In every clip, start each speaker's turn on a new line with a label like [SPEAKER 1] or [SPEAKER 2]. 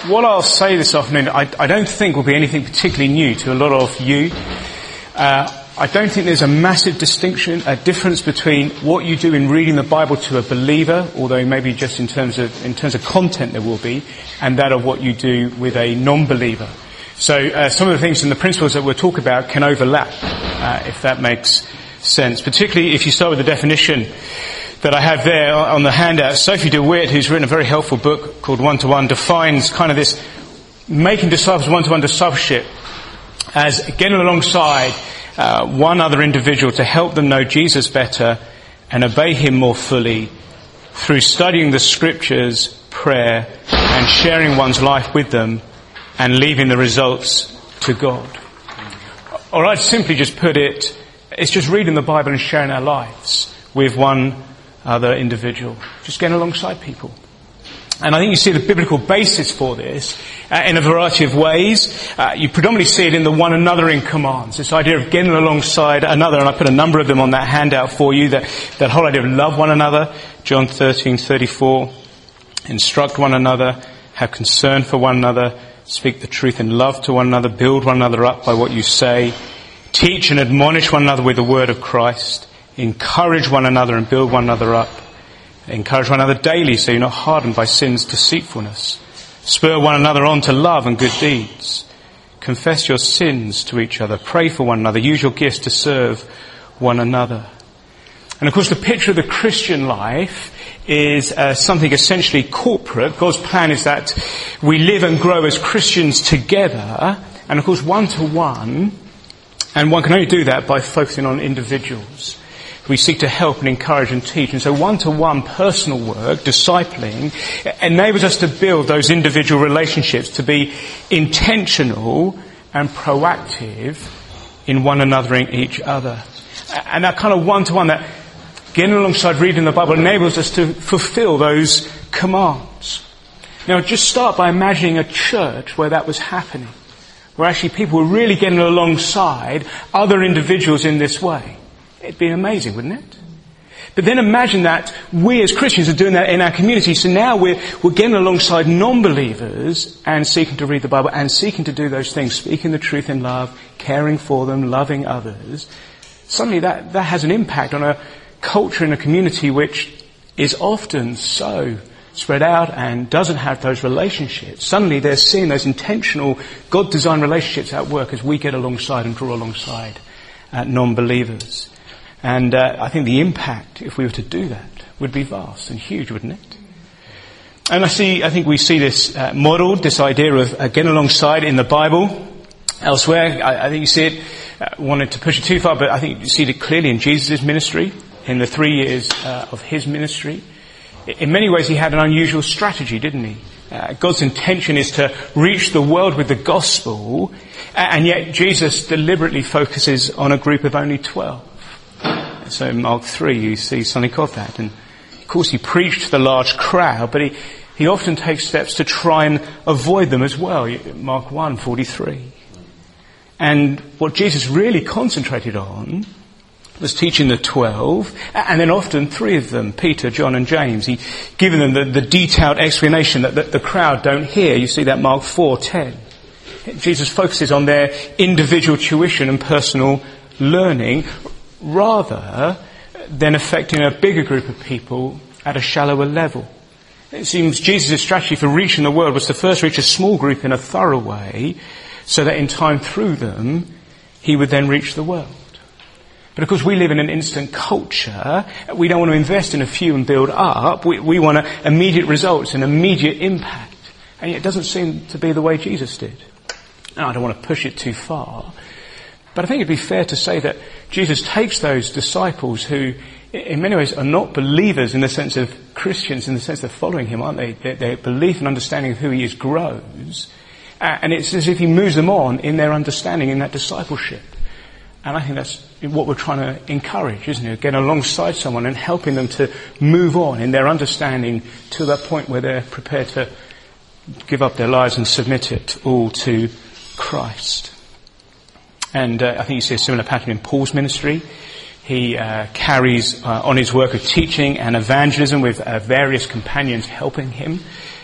[SPEAKER 1] what I'll say this afternoon, I don't think will be anything particularly new to a lot of you. I don't think there's a massive distinction, a difference between what you do in reading the Bible to a believer, although maybe just in terms of content there will be, and that of what you do with a non-believer. So some of the things and the principles that we'll talk about can overlap, if that makes sense. Particularly if you start with the definition that I have there on the handout. Sophie DeWitt, who's written a very helpful book called One-to-One, defines kind of this making disciples, one-to-one discipleship, as getting alongside one other individual to help them know Jesus better and obey him more fully through studying the scriptures, prayer, and sharing one's life with them and leaving the results to God. Or I'd simply just put it, it's just reading the Bible and sharing our lives with one other individual. Just getting alongside people. And I think you see the biblical basis for this in a variety of ways. You predominantly see it in the one anothering commands. This idea of getting alongside another, and I put a number of them on that handout for you. That whole idea of love one another, John 13:34, instruct one another, have concern for one another, speak the truth in love to one another, build one another up by what you say, teach and admonish one another with the word of Christ, encourage one another and build one another up. Encourage one another daily so you're not hardened by sin's deceitfulness. Spur one another on to love and good deeds. Confess your sins to each other. Pray for one another. Use your gifts to serve one another. And of course the picture of the Christian life is something essentially corporate. God's plan is that we live and grow as Christians together. And of course one-to-one. And one can only do that by focusing on individuals. We seek to help and encourage and teach. And so one-to-one personal work, discipling, enables us to build those individual relationships, to be intentional and proactive in one anothering each other. And that kind of one-to-one, that getting alongside reading the Bible, enables us to fulfill those commands. Now just start by imagining a church where that was happening, where actually people were really getting alongside other individuals in this way. It'd be amazing, wouldn't it? But then imagine that we as Christians are doing that in our community. So now we're getting alongside non-believers and seeking to read the Bible and seeking to do those things, speaking the truth in love, caring for them, loving others. Suddenly that has an impact on a culture and a community which is often so spread out and doesn't have those relationships. Suddenly they're seeing those intentional, God-designed relationships at work as we get alongside and draw alongside non-believers. And I think the impact, if we were to do that, would be vast and huge, wouldn't it? And I think we see this modelled, this idea of getting alongside in the Bible. Elsewhere, I think you see it, wanted to push it too far, but I think you see it clearly in Jesus' ministry, in the 3 years of his ministry. In many ways, he had an unusual strategy, didn't he? God's intention is to reach the world with the gospel, and yet Jesus deliberately focuses on a group of only 12. So in Mark 3 you see something of that. And of course he preached to the large crowd, but he often takes steps to try and avoid them as well. Mark 1:43. And what Jesus really concentrated on was teaching the 12, and then often 3 of them, Peter, John and James. He given them the detailed explanation that the crowd don't hear. You see that Mark 4:10. Jesus focuses on their individual tuition and personal learning, rather than affecting a bigger group of people at a shallower level. It seems Jesus' strategy for reaching the world was to first reach a small group in a thorough way, so that in time through them, he would then reach the world. But of course we live in an instant culture. We don't want to invest in a few and build up. We want immediate results and immediate impact. And yet it doesn't seem to be the way Jesus did. Now I don't want to push it too far, but I think it'd be fair to say that Jesus takes those disciples who, in many ways, are not believers in the sense of Christians, in the sense they're following him, aren't they? Their belief and understanding of who he is grows. And it's as if he moves them on in their understanding, in that discipleship. And I think that's what we're trying to encourage, isn't it? Getting alongside someone and helping them to move on in their understanding to that point where they're prepared to give up their lives and submit it all to Christ. And I think you see a similar pattern in Paul's ministry. He carries on his work of teaching and evangelism with various companions helping him.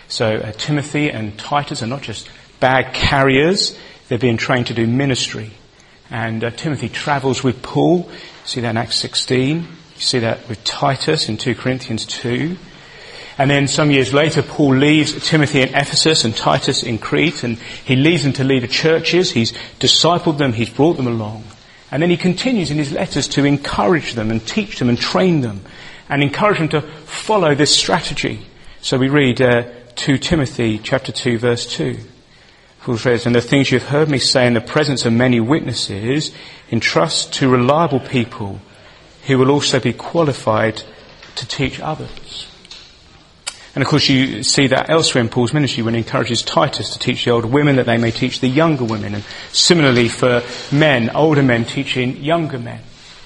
[SPEAKER 1] So Timothy and Titus are not just bag carriers, they're being trained to do ministry. And Timothy travels with Paul. You see that in Acts 16. You see that with Titus in 2 Corinthians 2. And then some years later, Paul leaves Timothy in Ephesus and Titus in Crete, and he leaves them to lead the churches. He's discipled them, he's brought them along. And then he continues in his letters to encourage them and teach them and train them and encourage them to follow this strategy. So we read 2 Timothy chapter 2 verse 2. Paul says, "And the things you've heard me say in the presence of many witnesses, entrust to reliable people who will also be qualified to teach others." And of course you see that elsewhere in Paul's ministry when he encourages Titus to teach the older women that they may teach the younger women. And similarly for men, older men teaching younger men.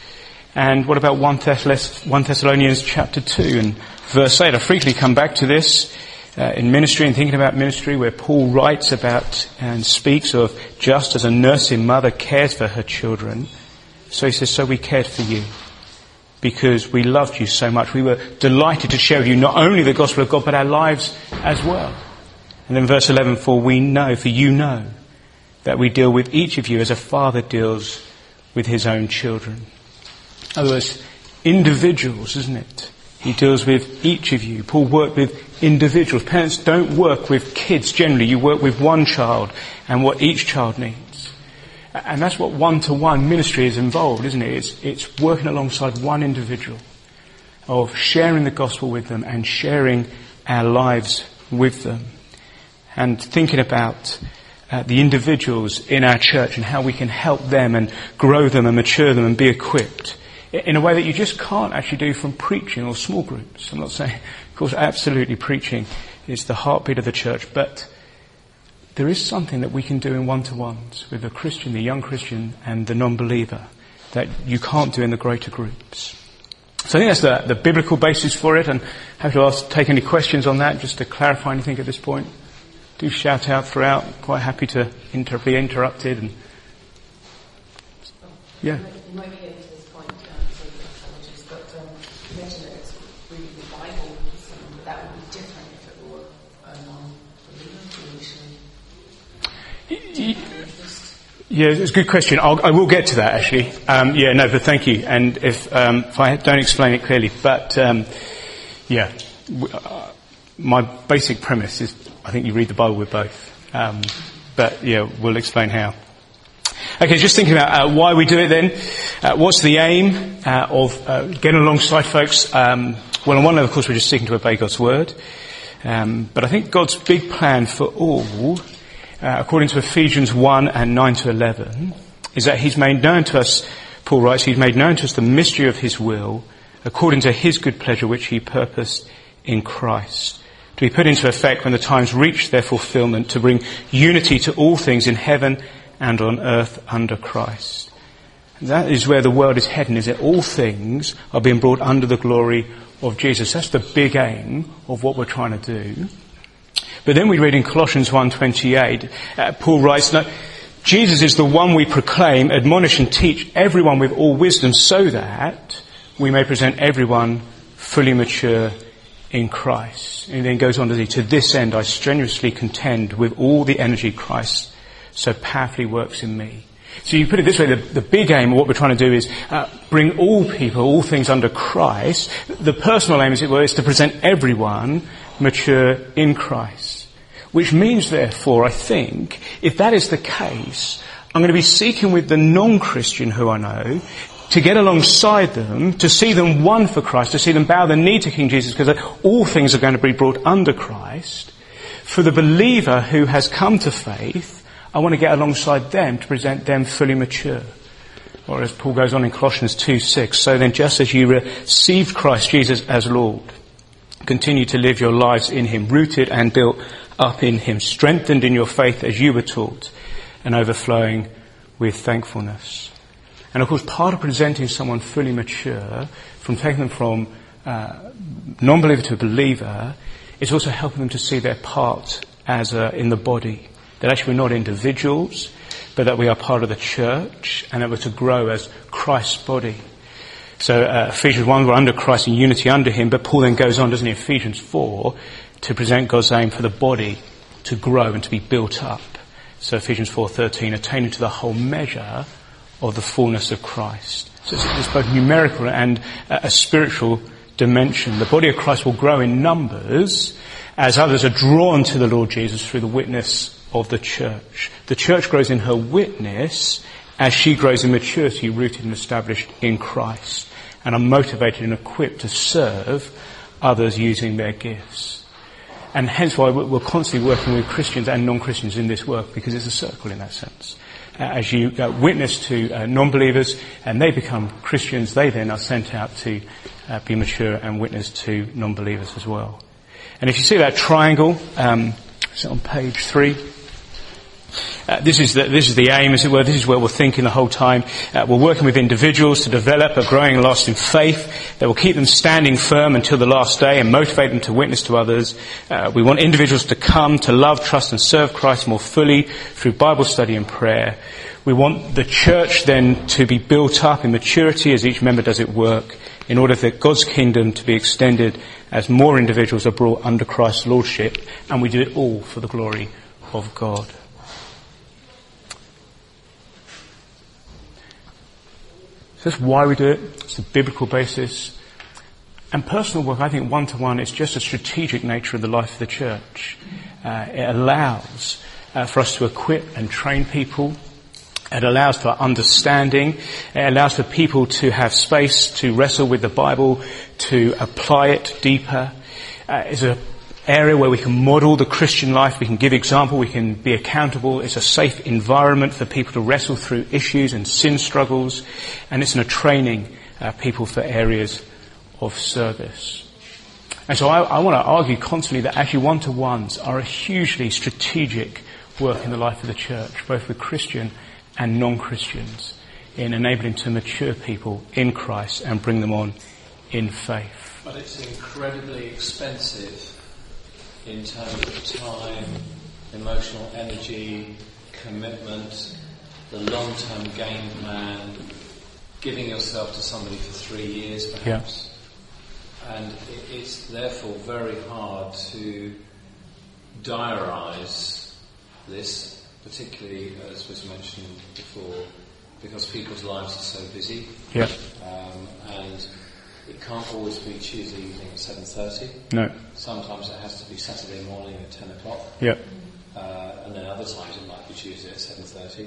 [SPEAKER 1] And what about 1 Thessalonians chapter 2 and verse 8? I frequently come back to this in ministry and thinking about ministry, where Paul writes about and speaks of just as a nursing mother cares for her children. So he says, so we cared for you, because we loved you so much. We were delighted to share with you not only the gospel of God, but our lives as well. And then verse 11, for you know that we deal with each of you as a father deals with his own children. In other words, individuals, isn't it? He deals with each of you. Paul worked with individuals. Parents don't work with kids generally. You work with one child and what each child needs. And that's what one-to-one ministry is involved, isn't it? It's working alongside one individual, of sharing the gospel with them and sharing our lives with them. And thinking about the individuals in our church and how we can help them and grow them and mature them and be equipped in a way that you just can't actually do from preaching or small groups. I'm not saying, of course, absolutely preaching is the heartbeat of the church, but there is something that we can do in one-to-ones with the Christian, the young Christian and the non-believer that you can't do in the greater groups. So I think that's the biblical basis for it, and I have to take any questions on that just to clarify anything at this point. Do shout out throughout. Quite happy to be interrupted. And yeah.
[SPEAKER 2] You might be getting to this point, apologies, but you mentioned that it's reading the Bible, but that would be different if it were a non-believer initially.
[SPEAKER 1] Yeah, it's a good question. I will get to that actually. But thank you. And if I don't explain it clearly, but my basic premise is I think you read the Bible with both. We'll explain how. Okay, just thinking about why we do it then. What's the aim of getting alongside folks? On one level, of course, we're just seeking to obey God's word. But I think God's big plan for all, according to Ephesians 1 and 9 to 11, is that he's made known to us, Paul writes, he's made known to us the mystery of his will, according to his good pleasure which he purposed in Christ, to be put into effect when the times reach their fulfillment, to bring unity to all things in heaven and on earth under Christ. And that is where the world is heading, is that all things are being brought under the glory of Jesus. That's the big aim of what we're trying to do. But then we read in Colossians 1:28, Paul writes, "No, Jesus is the one we proclaim, admonish and teach everyone with all wisdom, so that we may present everyone fully mature in Christ." And then goes on to say, "To this end I strenuously contend with all the energy Christ so powerfully works in me." So you put it this way, the big aim of what we're trying to do is bring all people, all things under Christ. The personal aim, as it were, is to present everyone mature in Christ. Which means, therefore, I think, if that is the case, I'm going to be seeking with the non-Christian who I know to get alongside them, to see them one for Christ, to see them bow the knee to King Jesus, because all things are going to be brought under Christ. For the believer who has come to faith, I want to get alongside them to present them fully mature. Or as Paul goes on in Colossians 2:6, so then just as you received Christ Jesus as Lord, continue to live your lives in him, rooted and built up in him, strengthened in your faith as you were taught, and overflowing with thankfulness. And of course, part of presenting someone fully mature, from taking them from non-believer to a believer, is also helping them to see their part as in the body. That actually we're not individuals, but that we are part of the church, and that we're to grow as Christ's body. So Ephesians 1, we're under Christ in unity under him, but Paul then goes on, doesn't he, Ephesians 4, to present God's aim for the body to grow and to be built up. So Ephesians 4:13, attaining to the whole measure of the fullness of Christ. So it's both numerical and a spiritual dimension. The body of Christ will grow in numbers as others are drawn to the Lord Jesus through the witness of the church. The church grows in her witness as she grows in maturity, rooted and established in Christ, and are motivated and equipped to serve others using their gifts. And hence why we're constantly working with Christians and non-Christians in this work, because it's a circle in that sense. As you witness to non-believers and they become Christians, they then are sent out to be mature and witness to non-believers as well. And if you see that triangle, it's on page 3. This is the aim, as it were. This is where we're thinking the whole time. We're working with individuals to develop a growing and lasting faith that will keep them standing firm until the last day and motivate them to witness to others. We want individuals to come to love, trust and serve Christ more fully through Bible study and prayer. We want the church then to be built up in maturity as each member does its work, in order for God's kingdom to be extended as more individuals are brought under Christ's lordship, and we do it all for the glory of God. So that's why we do it. It's the biblical basis. And personal work, I think one-to-one, is just a strategic nature of the life of the church. It allows for us to equip and train people. It allows for understanding. It allows for people to have space to wrestle with the Bible, to apply it deeper. It's an area where we can model the Christian life. We can give example. We can be accountable. It's a safe environment for people to wrestle through issues and sin struggles. And it's a training people for areas of service. And so I want to argue constantly that actually one-to-ones are a hugely strategic work in the life of the church, both with Christian and non-Christians, in enabling to mature people in Christ and bring them on in faith.
[SPEAKER 3] But it's incredibly expensive in terms of time, emotional energy, commitment, the long-term game plan, giving yourself to somebody for 3 years perhaps. Yeah. And it's therefore very hard to diarise this, particularly, as was mentioned before, because people's lives are so busy.
[SPEAKER 1] Yeah.
[SPEAKER 3] And it can't always be Tuesday evening at 7:30.
[SPEAKER 1] No.
[SPEAKER 3] Sometimes it has to be Saturday morning at 10 o'clock.
[SPEAKER 1] Yeah.
[SPEAKER 3] And then other times it might be Tuesday at 7:30.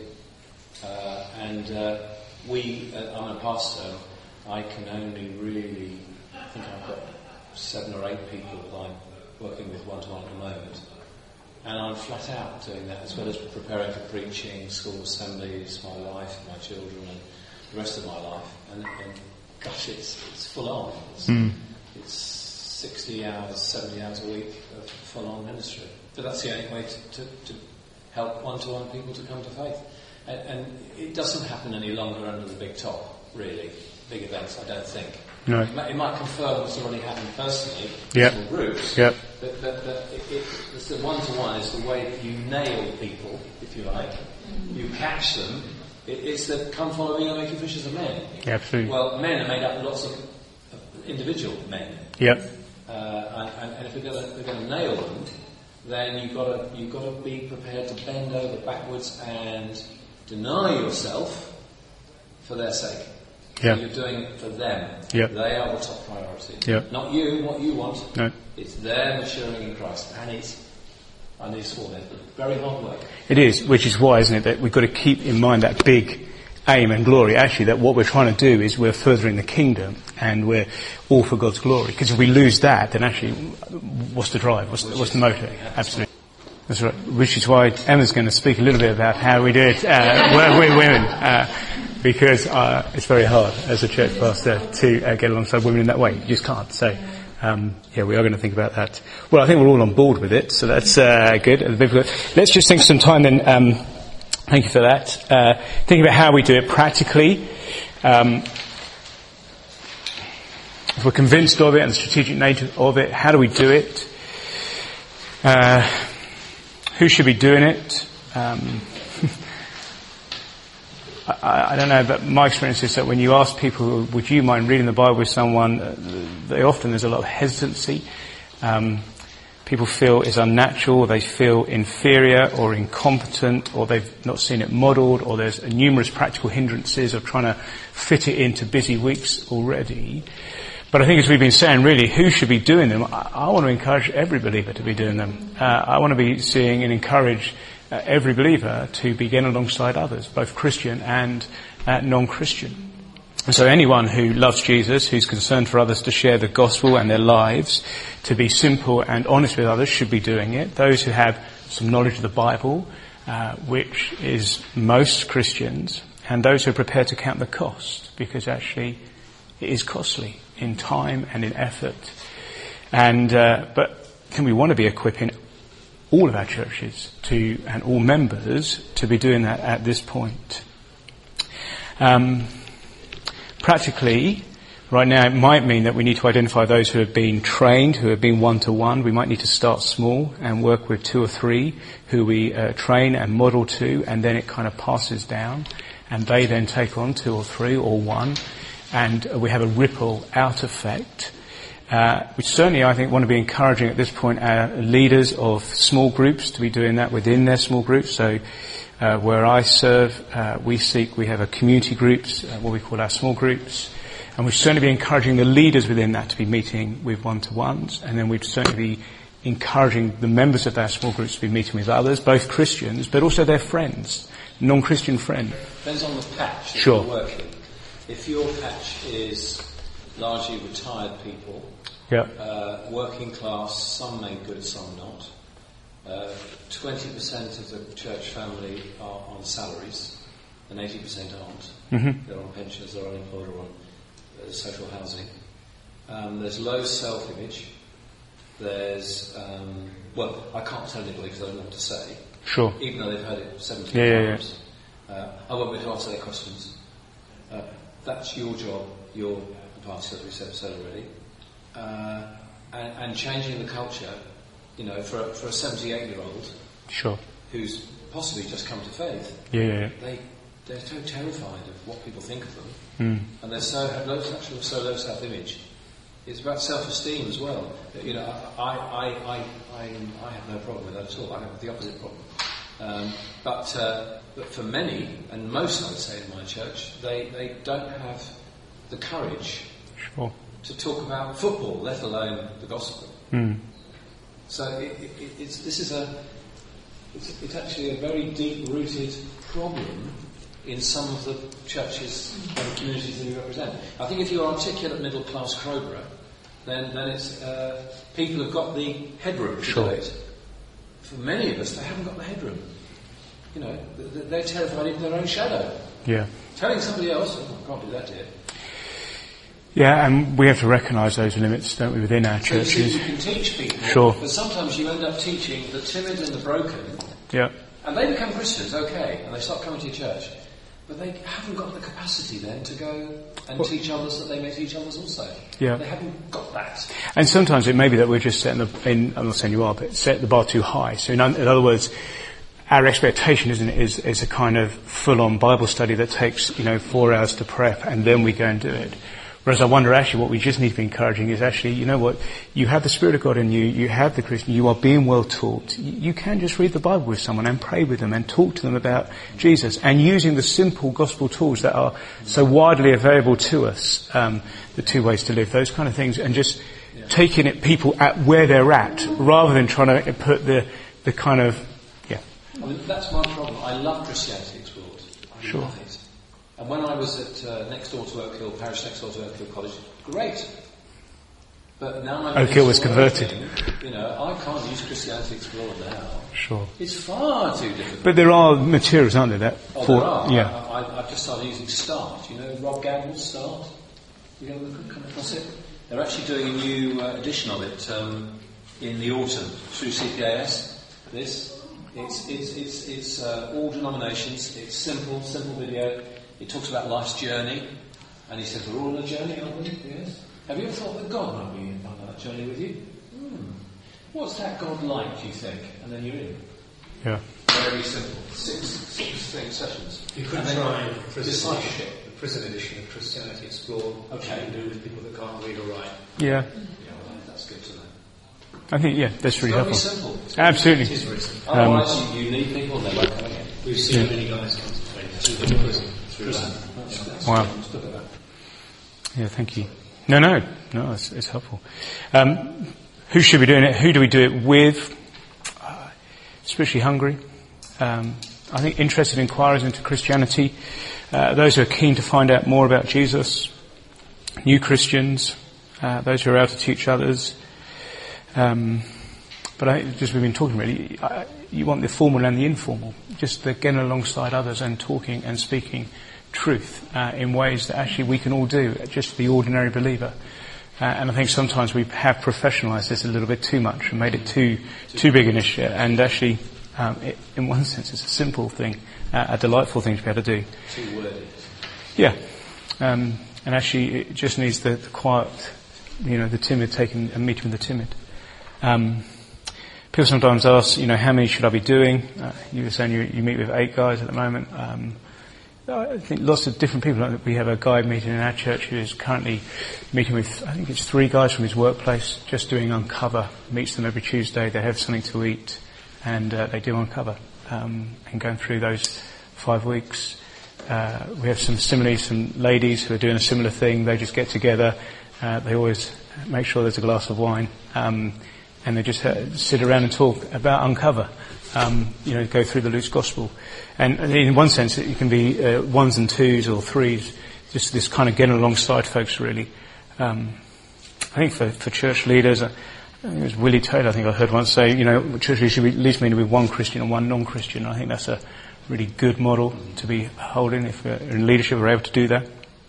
[SPEAKER 3] I'm a pastor. I can only really, I think I've got 7 or 8 people that I'm working with one-to-one at the moment. And I'm flat out doing that, as well as preparing for preaching, school assemblies, my wife, my children, and the rest of my life. And gosh, it's full on. It's 60 hours, 70 hours a week of full on ministry. But that's the only way to help one-to-one people to come to faith. And it doesn't happen any longer under the big top, really. Big events, I don't think.
[SPEAKER 1] No.
[SPEAKER 3] It might confirm what's already happened personally,
[SPEAKER 1] yep.
[SPEAKER 3] small groups.
[SPEAKER 1] Yep.
[SPEAKER 3] But it's the one-to-one is the way you nail people, if you like. You catch them. It's the come follow me, I'll make you fishers of men.
[SPEAKER 1] Yeah, absolutely.
[SPEAKER 3] Well, men are made up of lots of individual men.
[SPEAKER 1] Yep.
[SPEAKER 3] And if they're going to nail them, then you've got to be prepared to bend over backwards and deny yourself for their sake.
[SPEAKER 1] Yeah.
[SPEAKER 3] You're doing it for them.
[SPEAKER 1] Yep.
[SPEAKER 3] They are the top priority.
[SPEAKER 1] Yep.
[SPEAKER 3] Not you, what you want.
[SPEAKER 1] No.
[SPEAKER 3] It's their maturing in Christ. And it's very hard work.
[SPEAKER 1] It is, which is why, isn't it, that we've got to keep in mind that big aim and glory. Actually, that what we're trying to do is we're furthering the kingdom and we're all for God's glory. Because if we lose that, then actually, what's the drive? What's the motive? Absolutely. That's right. Which is why Emma's going to speak a little bit about how we do it work with women. Because it's very hard as a church pastor to get alongside women in that way. You just can't. So, we are going to think about that. Well, I think we're all on board with it, so that's good. Let's just think some time then. Thank you for that. Thinking about how we do it practically. If we're convinced of it and the strategic nature of it, how do we do it? Who should be doing it? I don't know, but my experience is that when you ask people, would you mind reading the Bible with someone, there's a lot of hesitancy. people feel is unnatural, or they feel inferior or incompetent, or they've not seen it modelled, or there's numerous practical hindrances of trying to fit it into busy weeks already. But I think, as we've been saying, really, who should be doing them? I want to encourage every believer to be doing them. I want to be seeing and encourage every believer to be getting alongside others, both Christian and non-Christian. And so anyone who loves Jesus, who's concerned for others to share the gospel and their lives, to be simple and honest with others, should be doing it. Those who have some knowledge of the Bible, which is most Christians, and those who are prepared to count the cost, because actually it is costly in time and in effort. And but we want to be equipping all of our churches and all members to be doing that at this point. Practically, right now it might mean that we need to identify those who have been trained, who have been one-to-one. We might need to start small and work with 2 or 3 who we train and model to, and then it kind of passes down, and they then take on 2 or 3 or 1, and we have a ripple out effect. We certainly, I think, want to be encouraging at this point our leaders of small groups to be doing that within their small groups. So where I serve, we have a community groups, what we call our small groups, and we'd certainly be encouraging the leaders within that to be meeting with one-to-ones, and then we'd certainly be encouraging the members of our small groups to be meeting with others, both Christians, but also their friends, non-Christian friends.
[SPEAKER 3] Depends on the patch that
[SPEAKER 1] Sure.
[SPEAKER 3] you're working. If your patch is largely retired people, working class, some made good, some not. 20% of the church family are on salaries, and 80% aren't. Mm-hmm. They're on pensions, they're unemployed, or on social housing. There's low self-image. There's, I can't tell anybody because I don't know what to say.
[SPEAKER 1] Sure.
[SPEAKER 3] Even though they've heard it 17 times. I won't be able to answer their questions. That's your job. You're the party, as we said already. And changing the culture, for a 78-year-old,
[SPEAKER 1] sure,
[SPEAKER 3] who's possibly just come to faith,
[SPEAKER 1] they're
[SPEAKER 3] so terrified of what people think of them, and they're so low self-image. It's about self-esteem as well. I have no problem with that at all. I have the opposite problem. But for many, and most, I would say, in my church, they don't have the courage to talk about football, let alone the gospel. So it's actually a very deep-rooted problem in some of the churches and communities that we represent. I think if you're articulate middle-class Crowborough, then it's people have got the headroom to do it. For many of us, they haven't got the headroom. They're terrified of their own shadow. Yeah. Telling somebody else, I can't do that here.
[SPEAKER 1] Yeah, and we have to recognise those limits, don't we, within our churches.
[SPEAKER 3] You can teach people, but sometimes you end up teaching the timid and the broken.
[SPEAKER 1] Yeah.
[SPEAKER 3] And they become Christians, okay, and they start coming to your church. But they haven't got the capacity then to go and teach others that they may teach others also. Yeah. They haven't got that.
[SPEAKER 1] And sometimes it may be that we're just setting I'm not saying you are, but set the bar too high. So in other words, our expectation is a kind of full-on Bible study that takes 4 hours to prep, and then we go and do it. Whereas I wonder actually what we just need to be encouraging is actually, you have the Spirit of God in you, you have the Christian, you are being well taught. You can just read the Bible with someone and pray with them and talk to them about Jesus, and using the simple gospel tools that are so widely available to us, the 2 ways to live, those kind of things, and just taking it people at where they're at, rather than trying to put the kind of,
[SPEAKER 3] I mean, that's my problem. I love Christianity Explored. I love it. And when I was at next door to Oak Hill, parish next door to Oak Hill College, great. But now I'm
[SPEAKER 1] Oak Hill was converted.
[SPEAKER 3] I can't use Christianity Explorer now.
[SPEAKER 1] Sure.
[SPEAKER 3] It's far too difficult.
[SPEAKER 1] But there are materials, aren't there?
[SPEAKER 3] There are. Yeah. I've just started using Start. Rob Gamble's Start? You ever come across it? They're actually doing a new edition of it in the autumn through CPAS. It's all denominations. It's simple video. It talks about life's journey, and he says we're all on a journey, aren't we? Yes. Have you ever thought that God might be on that journey with you? What's that God like, do you think? And then you're in. Yeah. Very simple. Six sessions.
[SPEAKER 4] You could try the prison edition of Christianity Explored, which you can do with people that can't read or write.
[SPEAKER 1] Yeah.
[SPEAKER 3] That's good to know.
[SPEAKER 1] I think, yeah, that's really helpful.
[SPEAKER 3] It's got to be simple.
[SPEAKER 1] Absolutely.
[SPEAKER 4] It is written.
[SPEAKER 3] Otherwise, you need people, they won't come again.
[SPEAKER 4] We've seen many guys come to prison through that.
[SPEAKER 1] Wow. Yeah, thank you. No, it's helpful. Who should be doing it? Who do we do it with? Especially hungry. I think interested inquiries into Christianity. Those who are keen to find out more about Jesus. New Christians. Those who are able to teach others. But we've been talking really, you want the formal and the informal. Just the getting alongside others and talking and speaking truth in ways that actually we can all do, just the ordinary believer. And I think sometimes we have professionalised this a little bit too much and made it too big an issue. And actually, in one sense, it's a simple thing, a delightful thing to be able to do.
[SPEAKER 3] Too wordy.
[SPEAKER 1] Yeah. And actually, it just needs the quiet, the timid taking a meeting with the timid. People sometimes ask, how many should I be doing? You were saying you meet with 8 guys at the moment. I think lots of different people. We have a guy meeting in our church who is currently meeting with, I think it's 3 guys from his workplace, just doing Uncover. Meets them every Tuesday. They have something to eat, and they do Uncover. And going through those 5 weeks, we have some ladies who are doing a similar thing. They just get together. They always make sure there's a glass of wine, and they just sit around and talk about Uncover. Go through the Luke's Gospel. And in one sense, it can be 1s and 2s or 3s, just this kind of getting alongside folks, really. I think for church leaders, I think it was Willie Taylor, I think I heard once say, church leaders should be at least meeting with 1 Christian and 1 non-Christian. I think that's a really good model to be holding if we're in leadership, we're able to do that.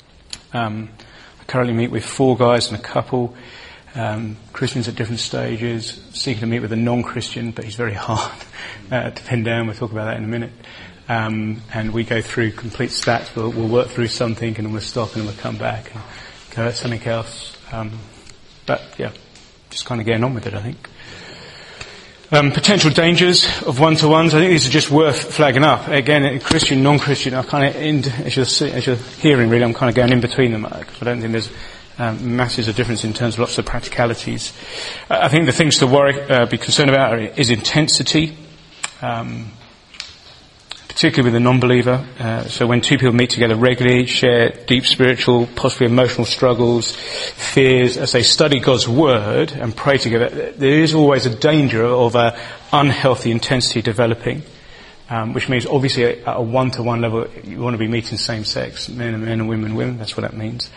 [SPEAKER 1] I currently meet with 4 guys and a couple. Christians at different stages, seeking to meet with a non-Christian, but he's very hard to pin down. We'll talk about that in a minute. And we go through complete stats. We'll work through something, and then we'll stop, and then we'll come back and go at something else. But yeah, just kind of getting on with it, I think. Potential dangers of one-to-ones. I think these are just worth flagging up. Again, Christian, non-Christian, I kind of, as you're hearing, really, I'm kind of going in between them. Because I don't think there's masses of difference in terms of lots of practicalities. I think the things to be concerned about is intensity, particularly with a non-believer. So when 2 people meet together regularly, share deep spiritual, possibly emotional struggles, fears, as they study God's Word and pray together, there is always a danger of unhealthy intensity developing, which means obviously at a one-to-one level you want to be meeting same-sex, men and women, that's what that means.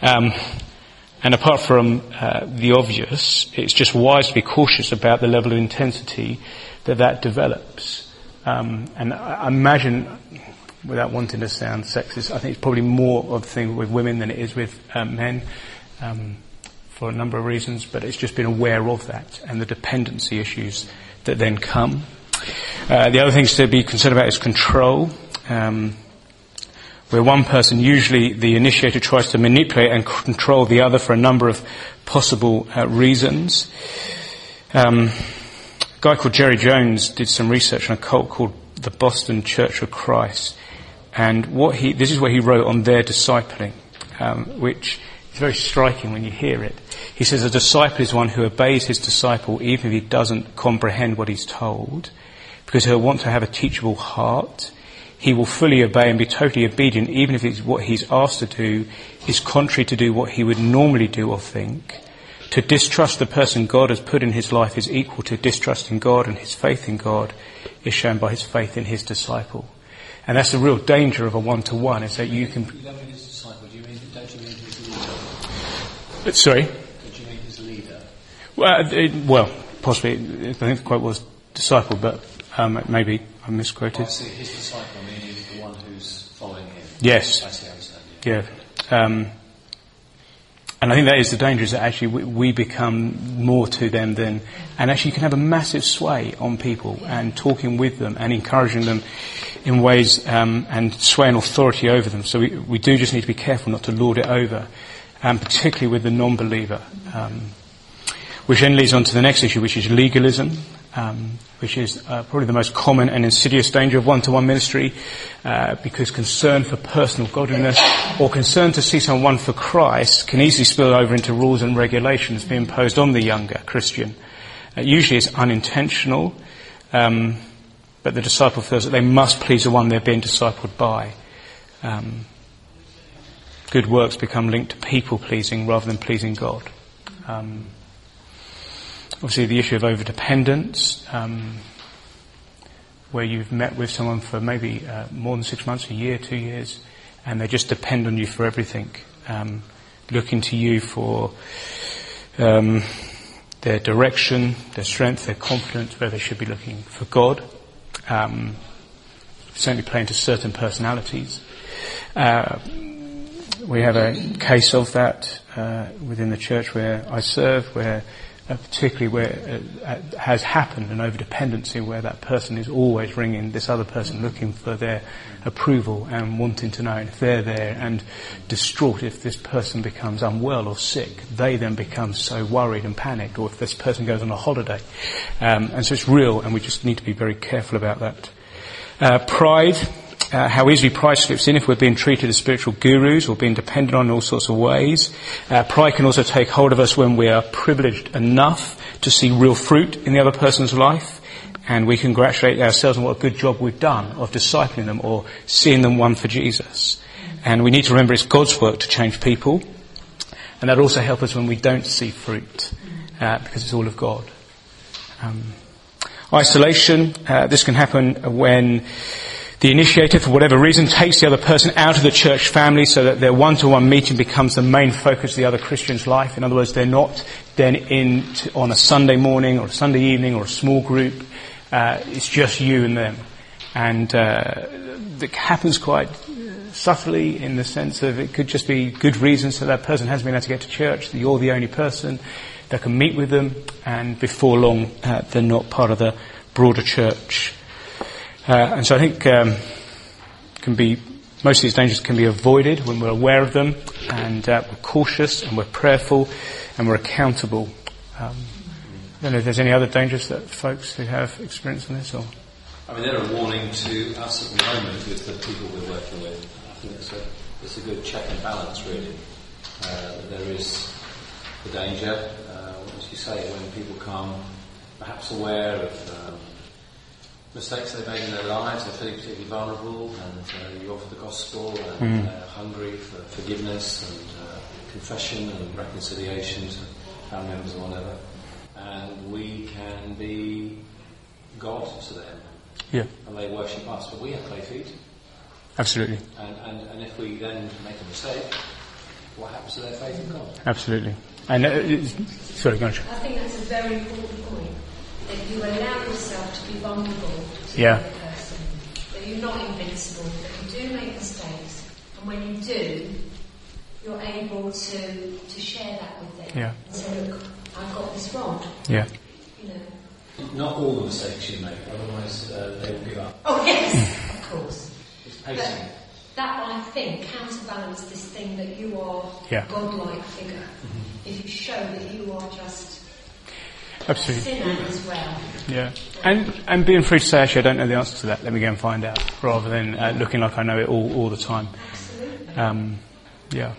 [SPEAKER 1] And apart from the obvious, it's just wise to be cautious about the level of intensity that develops. And I imagine, without wanting to sound sexist, I think it's probably more of a thing with women than it is with men, for a number of reasons, but it's just been aware of that and the dependency issues that then come. The other things to be concerned about is control. Where one person, usually the initiator, tries to manipulate and control the other for a number of possible reasons. A guy called Jerry Jones did some research on a cult called the Boston Church of Christ, and this is what he wrote on their discipling, which is very striking when you hear it. He says a disciple is one who obeys his disciple even if he doesn't comprehend what he's told, because he'll want to have a teachable heart. He will fully obey and be totally obedient, even if what he's asked to do is contrary to do what he would normally do or think. To distrust the person God has put in his life is equal to distrusting God, and his faith in God is shown by his faith in his disciple. And that's the real danger of a one-to-one, is that you can...
[SPEAKER 3] You don't mean his disciple, don't you mean his leader?
[SPEAKER 1] Sorry?
[SPEAKER 3] Don't you mean his leader?
[SPEAKER 1] Well, possibly, I think the quote was disciple, but maybe I misquoted.
[SPEAKER 3] I see, his disciple meaning the one who's following him.
[SPEAKER 1] Yes.
[SPEAKER 3] I see how he's saying.
[SPEAKER 1] Yeah. And I think that is the danger, is that actually we become more to them than... And actually you can have a massive sway on people, and talking with them and encouraging them in ways, and swaying authority over them. So we do just need to be careful not to lord it over, and particularly with the non-believer. Which then leads on to the next issue, which is legalism, which is probably the most common and insidious danger of one-to-one ministry, because concern for personal godliness or concern to see someone for Christ can easily spill over into rules and regulations being imposed on the younger Christian. Usually it's unintentional, but the disciple feels that they must please the one they're being discipled by. Good works become linked to people-pleasing rather than pleasing God. Obviously the issue of over-dependence, where you've met with someone for maybe more than 6 months, a year, 2 years, and they just depend on you for everything, looking to you for their direction, their strength, their confidence, where they should be looking for God. Certainly playing to certain personalities. We have a case of that within the church where I serve, where particularly where it has happened, an over-dependency where that person is always ringing this other person looking for their approval and wanting to know if they're there, and distraught if this person becomes unwell or sick. They then become so worried and panicked, or if this person goes on a holiday. And so it's real, and we just need to be very careful about that. Pride. How easily pride slips in if we're being treated as spiritual gurus or being dependent on in all sorts of ways. Pride can also take hold of us when we are privileged enough to see real fruit in the other person's life, and we congratulate ourselves on what a good job we've done of discipling them or seeing them won for Jesus. And we need to remember it's God's work to change people, and that also helps us when we don't see fruit, because it's all of God. Isolation. This can happen when the initiator, for whatever reason, takes the other person out of the church family so that their one-to-one meeting becomes the main focus of the other Christian's life. In other words, they're not then on a Sunday morning or a Sunday evening or a small group. It's just you and them. And it happens quite subtly in the sense of it could just be good reasons that that person hasn't been able to get to church, that you're the only person that can meet with them, and before long they're not part of the broader church. And so I think most of these dangers can be avoided when we're aware of them, and we're cautious and we're prayerful and we're accountable. I don't know if there's any other dangers that folks who have experience on this, or.
[SPEAKER 3] I mean, they're a warning to us at the moment with the people we're working with. I think it's a good check and balance, really. There is the danger, as you say, when people come perhaps aware of mistakes they've made in their lives, they're feeling particularly vulnerable, and you offer the gospel, and they're hungry for forgiveness and confession and reconciliation to family members or whatever. And we can be God to them.
[SPEAKER 1] Yeah.
[SPEAKER 3] And they worship us, but we have clay feet.
[SPEAKER 1] Absolutely.
[SPEAKER 3] And if we then make a mistake, what happens to their faith in God?
[SPEAKER 1] Absolutely. And sorry, go on.
[SPEAKER 2] I think that's a very important point. That you allow yourself to be vulnerable to the other person. That you're not invincible. That you do make mistakes, and when you do, you're able to share that with them.
[SPEAKER 1] Yeah.
[SPEAKER 2] And say, look, I got this wrong.
[SPEAKER 1] Yeah.
[SPEAKER 2] You know.
[SPEAKER 3] Not all the mistakes you make, otherwise they will give up.
[SPEAKER 2] Oh yes, of course.
[SPEAKER 3] It's pacing.
[SPEAKER 2] That, I think, counterbalance this thing that you are a godlike figure. Mm-hmm. If you show that you are just
[SPEAKER 1] absolutely
[SPEAKER 2] a sinner as well.
[SPEAKER 1] Yeah. And being free to say, actually, I don't know the answer to that, let me go and find out, rather than looking like I know it all the time.
[SPEAKER 2] Absolutely.
[SPEAKER 1] Yeah.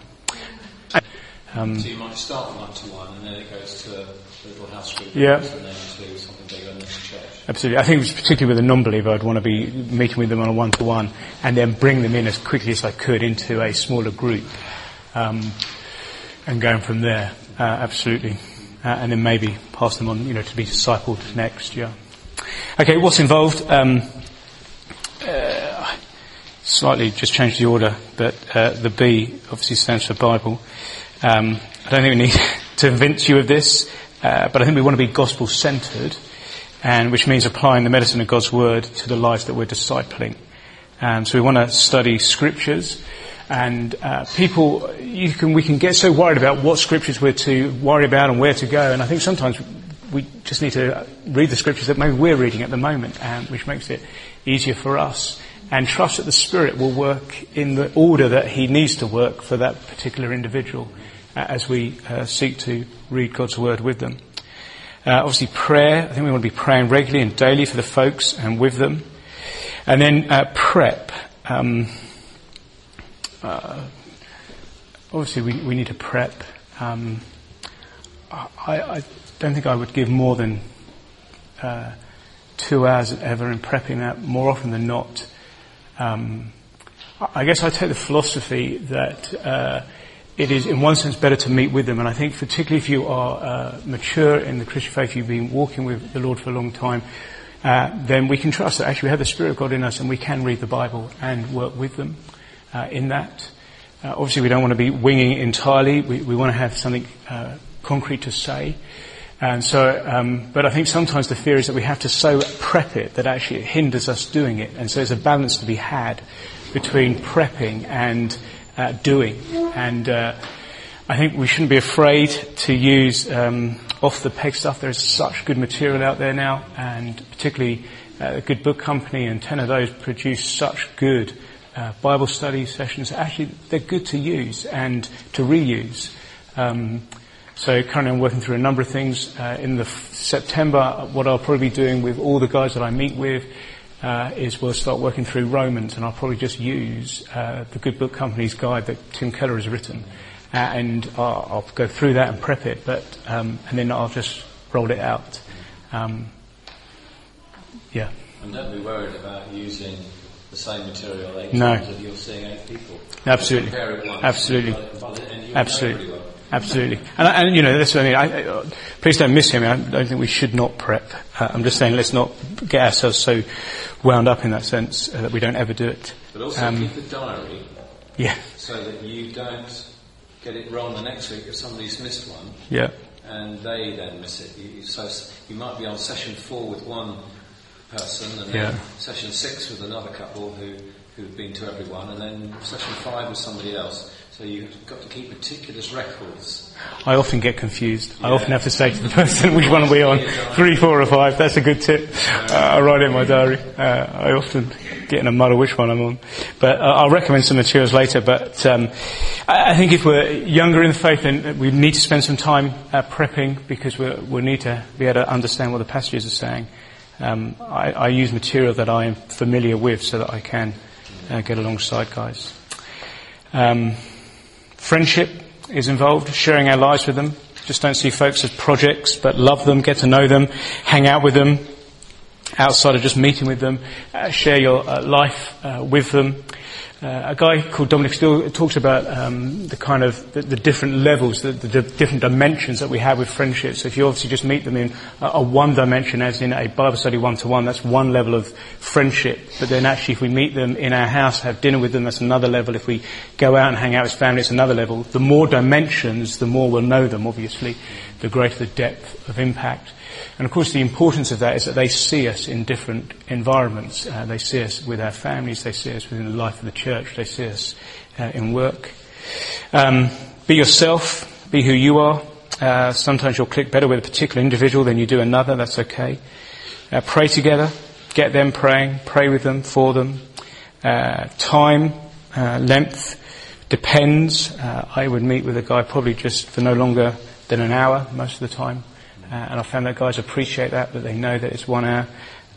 [SPEAKER 3] So you might start one-to-one, and then it goes to a little house group,
[SPEAKER 1] yeah,
[SPEAKER 3] and then to something bigger in the church.
[SPEAKER 1] Absolutely. I think particularly with a non-believer, I'd want to be meeting with them on a one-to-one, and then bring them in as quickly as I could into a smaller group, and going from there. Absolutely. And then maybe pass them on, to be discipled next. Yeah. Okay. What's involved? Slightly just changed the order, but the B obviously stands for Bible. I don't think we need to convince you of this, but I think we want to be gospel-centred, and which means applying the medicine of God's Word to the lives that we're discipling. So we want to study Scriptures, and we can get so worried about what Scriptures we're to worry about and where to go, and I think sometimes we just need to read the Scriptures that maybe we're reading at the moment, which makes it easier for us. And trust that the Spirit will work in the order that He needs to work for that particular individual as we seek to read God's Word with them. Obviously prayer. I think we want to be praying regularly and daily for the folks and with them. And then prep. Obviously we need to prep. I don't think I would give more than 2 hours ever in prepping that more often than not. I guess I take the philosophy that it is in one sense better to meet with them, and I think particularly if you are mature in the Christian faith, you've been walking with the Lord for a long time, then we can trust that actually we have the Spirit of God in us and we can read the Bible and work with them in that. Obviously we don't want to be winging it entirely. We want to have something concrete to say. And so, but I think sometimes the fear is that we have to so prep it that actually it hinders us doing it. And so there's a balance to be had between prepping and doing. And I think we shouldn't be afraid to use off-the-peg stuff. There is such good material out there now, and particularly a Good Book Company and 10 of those produce such good Bible study sessions. Actually, they're good to use and to reuse. So currently I'm working through a number of things. In the September, what I'll probably be doing with all the guys that I meet with is we'll start working through Romans, and I'll probably just use the Good Book Company's guide that Tim Keller has written. And I'll go through that and prep it, but and then I'll just roll it out. Yeah.
[SPEAKER 3] And don't be worried about using the same material 8
[SPEAKER 1] No.
[SPEAKER 3] times if you're seeing 8 people.
[SPEAKER 1] Absolutely.
[SPEAKER 3] Compare it once,
[SPEAKER 1] Absolutely.
[SPEAKER 3] and you'll
[SPEAKER 1] Absolutely.
[SPEAKER 3] know really well.
[SPEAKER 1] Absolutely. And you know, that's what I mean. Please don't miss him. I don't think we should not prep. I'm just saying let's not get ourselves so wound up in that sense that we don't ever do it.
[SPEAKER 3] But also keep a diary.
[SPEAKER 1] Yeah.
[SPEAKER 3] So that you don't get it wrong the next week if somebody's missed one.
[SPEAKER 1] Yeah.
[SPEAKER 3] And they then miss it. So you might be on session 4 with one person, and then session 6 with another couple who've been to everyone, and then session 5 with somebody else. So you've got to keep meticulous records.
[SPEAKER 1] I often get confused. I often have to say to the person, which one are we on? 3, 4 or 5? That's a good tip. I write it in my diary. I often get in a muddle which one I'm on. But I'll recommend some materials later. But I think if we're younger in the faith, then we need to spend some time prepping, because we need to be able to understand what the passages are saying. I use material that I am familiar with so that I can get alongside guys. Friendship is involved, sharing our lives with them. Just don't see folks as projects, but love them, get to know them, hang out with them, outside of just meeting with them, share your life with them. A guy called Dominic Steele talks about the kind of the different levels, the different dimensions that we have with friendships. So if you obviously just meet them in a one dimension, as in a Bible study 1-to-1, that's one level of friendship. But then actually if we meet them in our house, have dinner with them, that's another level. If we go out and hang out with family, it's another level. The more dimensions, the more we'll know them, obviously, the greater the depth of impact. And of course the importance of that is that they see us in different environments. They see us with our families, they see us within the life of the church, they see us in work. Be yourself, be who you are. Sometimes you'll click better with a particular individual than you do another, that's okay. Pray together, get them praying, pray with them, for them. Time, length, depends. I would meet with a guy probably just for no longer than an hour most of the time. And I found that guys appreciate that they know that it's 1 hour.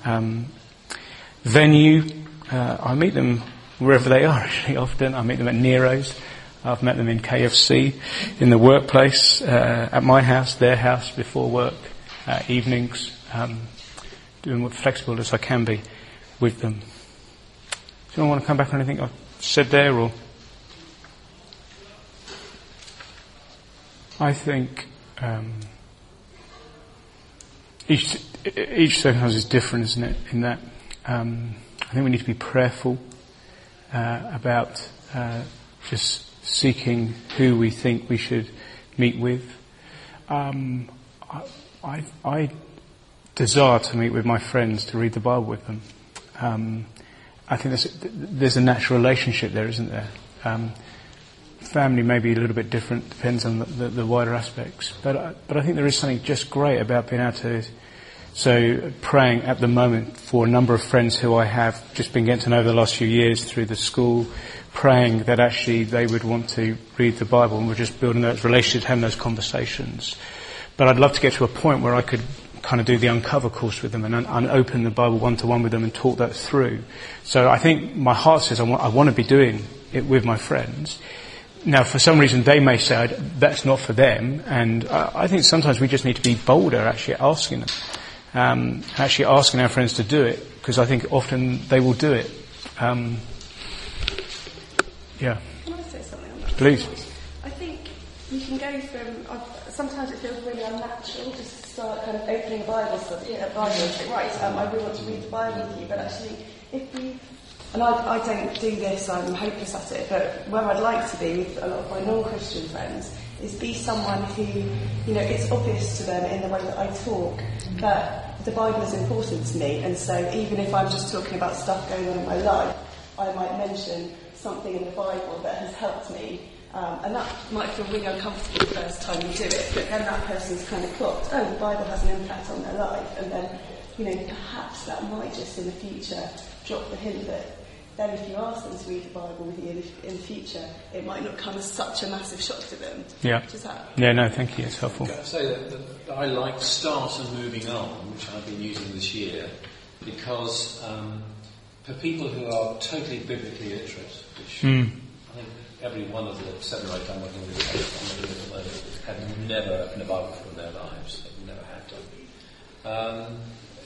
[SPEAKER 1] Venue, I meet them wherever they are actually often. I meet them at Nero's. I've met them in KFC, in the workplace, at my house, their house, before work, evenings, doing what flexible as I can be with them. Do you want to come back on anything I've said there, or? I think, each circumstance is different, isn't it? In that, I think we need to be prayerful about just seeking who we think we should meet with. I desire to meet with my friends, to read the Bible with them. I think there's a natural relationship there, isn't there? Family may be a little bit different, depends on the wider aspects. But I think there is something just great about being able to. So praying at the moment for a number of friends who I have just been getting to know over the last few years through the school, praying that actually they would want to read the Bible, and we're just building those relationships, having those conversations. But I'd love to get to a point where I could kind of do the Uncover course with them and open the Bible 1-to-1 with them and talk that through. So I think my heart says I want to be doing it with my friends. Now, for some reason, they may say that's not for them, and I think sometimes we just need to be bolder, actually, asking them. actually asking our friends to do it, because I think often they will do it. Yeah.
[SPEAKER 5] Can I say something on that?
[SPEAKER 1] Please.
[SPEAKER 5] I think you can go from, sometimes it feels really unnatural just to start kind of opening a Bible study, and say, right, I really want to read the Bible with you, but actually, if you, and I don't do this, I'm hopeless at it, but where I'd like to be with a lot of my non-Christian friends is be someone who, it's obvious to them in the way that I talk that the Bible is important to me, and so even if I'm just talking about stuff going on in my life, I might mention something in the Bible that has helped me, and that might feel really uncomfortable the first time you do it, but then that person's kind of clocked, the Bible has an impact on their life, and then, perhaps that might just in the future drop the hint that then if you ask them to read the Bible with you in the future, it might not come as such a massive shock to them.
[SPEAKER 1] Yeah. Yeah, no, thank you, it's helpful.
[SPEAKER 3] I'd say that I like Start and Moving On, which I've been using this year, because for people who are totally biblically illiterate, which I think every one of the 7 or 8 I'm working with at the moment have never opened a Bible before in their lives. They've never had done.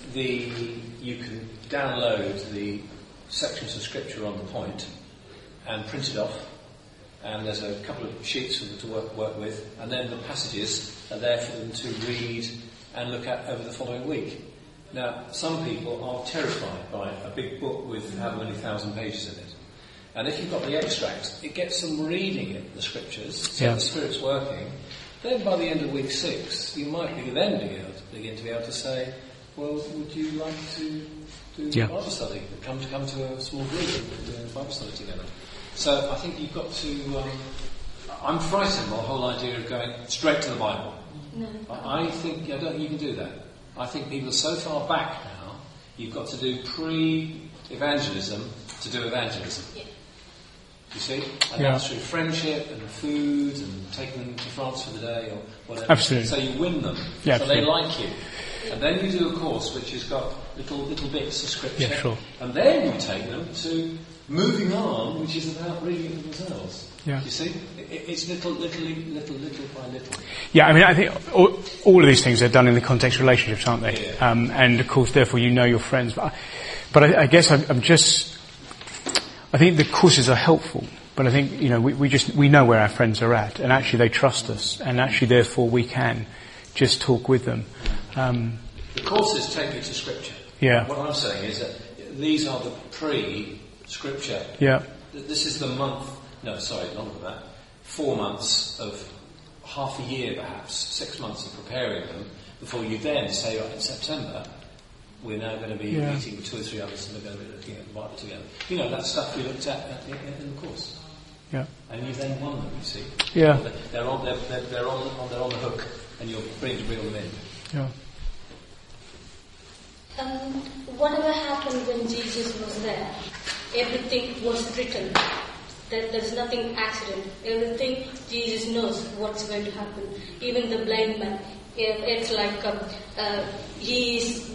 [SPEAKER 3] You can download the sections of scripture on the point and print it off, and there's a couple of sheets for them to work with, and then the passages are there for them to read and look at over the following week. Now, some people are terrified by a big book with how many thousand pages in it, and if you've got the extracts, it gets them reading it, the scriptures, so the Spirit's working. Then by the end of week 6, you might begin to be able to say, well, would you like to do a Bible study? Come to a small group and do a Bible study together. So I think you've got to... I'm frightened by the whole idea of going straight to the Bible.
[SPEAKER 2] No.
[SPEAKER 3] I think you can do that. I think people are so far back now, you've got to do pre-evangelism to do evangelism.
[SPEAKER 2] Yeah.
[SPEAKER 3] You see? And that's through friendship and food and taking them to France for the day or whatever.
[SPEAKER 1] Absolutely.
[SPEAKER 3] So you win them.
[SPEAKER 1] Yeah,
[SPEAKER 3] so they like you. And then you do a course which has got little bits of scripture.
[SPEAKER 1] Yeah, sure.
[SPEAKER 3] And then you take them to Moving On, which is about reading it themselves.
[SPEAKER 1] Yeah.
[SPEAKER 3] You see? It's little by little.
[SPEAKER 1] Yeah, I mean, I think all of these things are done in the context of relationships, aren't they?
[SPEAKER 3] Yeah.
[SPEAKER 1] And of course, therefore, you know your friends. But I guess I think the courses are helpful. But I think, we know where our friends are at, and actually they trust us, and actually therefore we can just talk with them.
[SPEAKER 3] The courses take you to Scripture.
[SPEAKER 1] Yeah.
[SPEAKER 3] What I'm saying is that these are the pre-Scripture.
[SPEAKER 1] Yeah.
[SPEAKER 3] This is the month, longer than that, 4 months of half a year perhaps, 6 months of preparing them, before you then say, right, in September, we're now going to be meeting with 2 or 3 others and we're going to be looking at the Bible together. That stuff we looked at in the course.
[SPEAKER 1] Yeah.
[SPEAKER 3] And you then won them, you see.
[SPEAKER 1] Yeah.
[SPEAKER 3] They're on the hook, and you're free to reel them in.
[SPEAKER 1] Yeah.
[SPEAKER 2] Whatever happened when Jesus was there, everything was written. There's nothing accident. Everything Jesus knows what's going to happen. Even the blind man, it's like he is,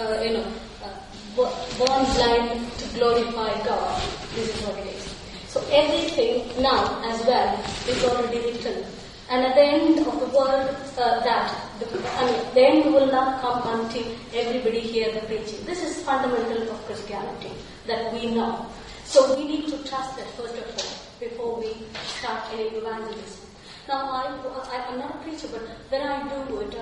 [SPEAKER 2] born blind to glorify God. This is what it is. So everything now as well is already written. And at the end of the world, the end will not come until everybody hear the preaching. This is fundamental of Christianity, that we know. So we need to trust that first of all, before we start any evangelism. Now, I'm not a preacher, but when I do it,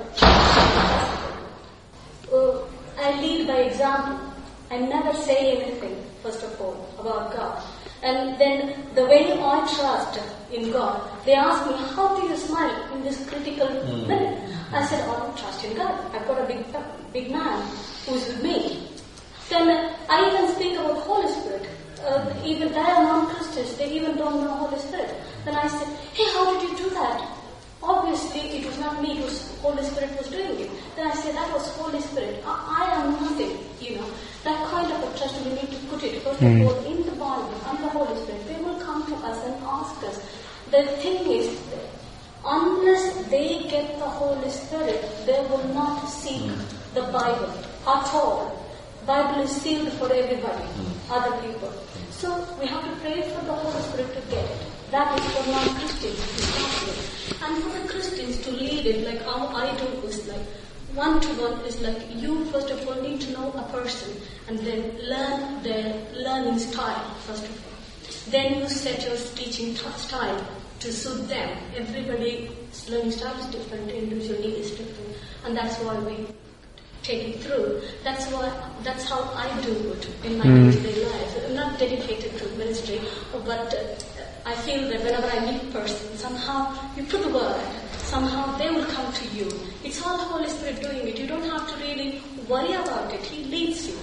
[SPEAKER 2] I lead by example. I never say anything, first of all, about God. And then the way I trust in God, they ask me, how do you smile in this critical minute? I said, I trust in God. I've got a big man who's with me. Then I even speak about the Holy Spirit. Even they are non-Christians, they even don't know Holy Spirit. Then I said, hey, how did you do that? Obviously, it was not me, it was Holy Spirit was doing it. Then I said, that was Holy Spirit. I am nothing, That kind of a trust, we need to put it, first of all, in the Bible and the Holy Spirit. They will come to us and ask us. The thing is, unless they get the Holy Spirit, they will not seek the Bible at all. Bible is sealed for everybody, other people. So we have to pray for the Holy Spirit to get it. That is for non-Christians to start with. And for the Christians to lead it, like how I do is like,
[SPEAKER 6] One-to-one is like you first of all need to know a person and then learn their learning style first of all. Then you set your teaching style to suit them. Everybody's learning style is different, individual need is different, and that's why we take it through. That's how I do it in my day-to-day life. I'm not dedicated to ministry, but I feel that whenever I meet a person, somehow you put the word, somehow they will come to you. It's all the Holy Spirit doing it. You don't have to really worry about it. He leads you.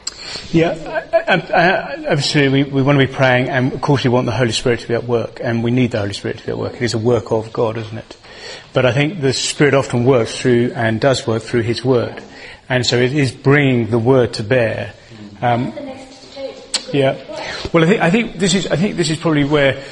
[SPEAKER 1] Yeah, absolutely. We want to be praying, and of course we want the Holy Spirit to be at work, and we need the Holy Spirit to be at work. It is a work of God, isn't it? But I think the Spirit often works through, and does work through His Word. And so it is bringing the Word to bear. Yeah. Well, I think this is probably where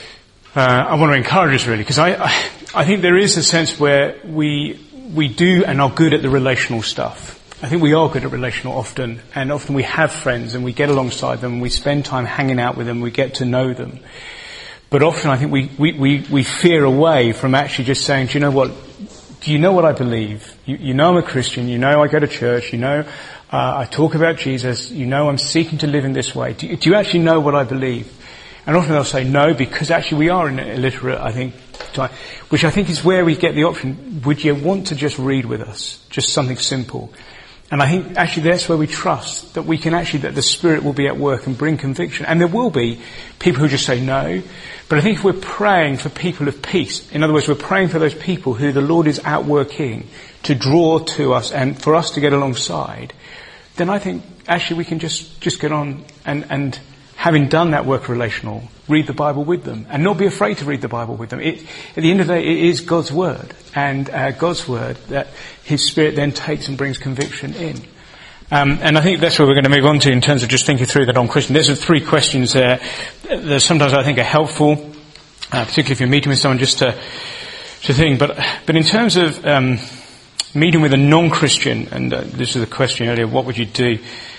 [SPEAKER 1] I want to encourage us, really, because I think there is a sense where we do and are good at the relational stuff. I think we are good at relational often, and often we have friends and we get alongside them, we spend time hanging out with them, we get to know them. But often I think we fear away from actually just saying, do you know what? Do you know what I believe? You know I'm a Christian, you know I go to church, you know I talk about Jesus, you know I'm seeking to live in this way. Do you actually know what I believe? And often they'll say no, because actually we are in an illiterate, I think, time, which I think is where we get the option, would you want to just read with us? Just something simple. And I think actually that's where we trust that we can actually, that the Spirit will be at work and bring conviction. And there will be people who just say no. But I think if we're praying for people of peace, in other words, we're praying for those people who the Lord is outworking to draw to us and for us to get alongside, then I think actually we can just get on and having done that work relational, read the Bible with them and not be afraid to read the Bible with them. At the end of the day, it is God's Word, and God's Word that His Spirit then takes and brings conviction in. And I think that's what we're going to move on to in terms of just thinking through the non-Christian. There's 3 questions there that sometimes I think are helpful, particularly if you're meeting with someone just to think. But in terms of meeting with a non-Christian, and this was a question earlier, what would you do?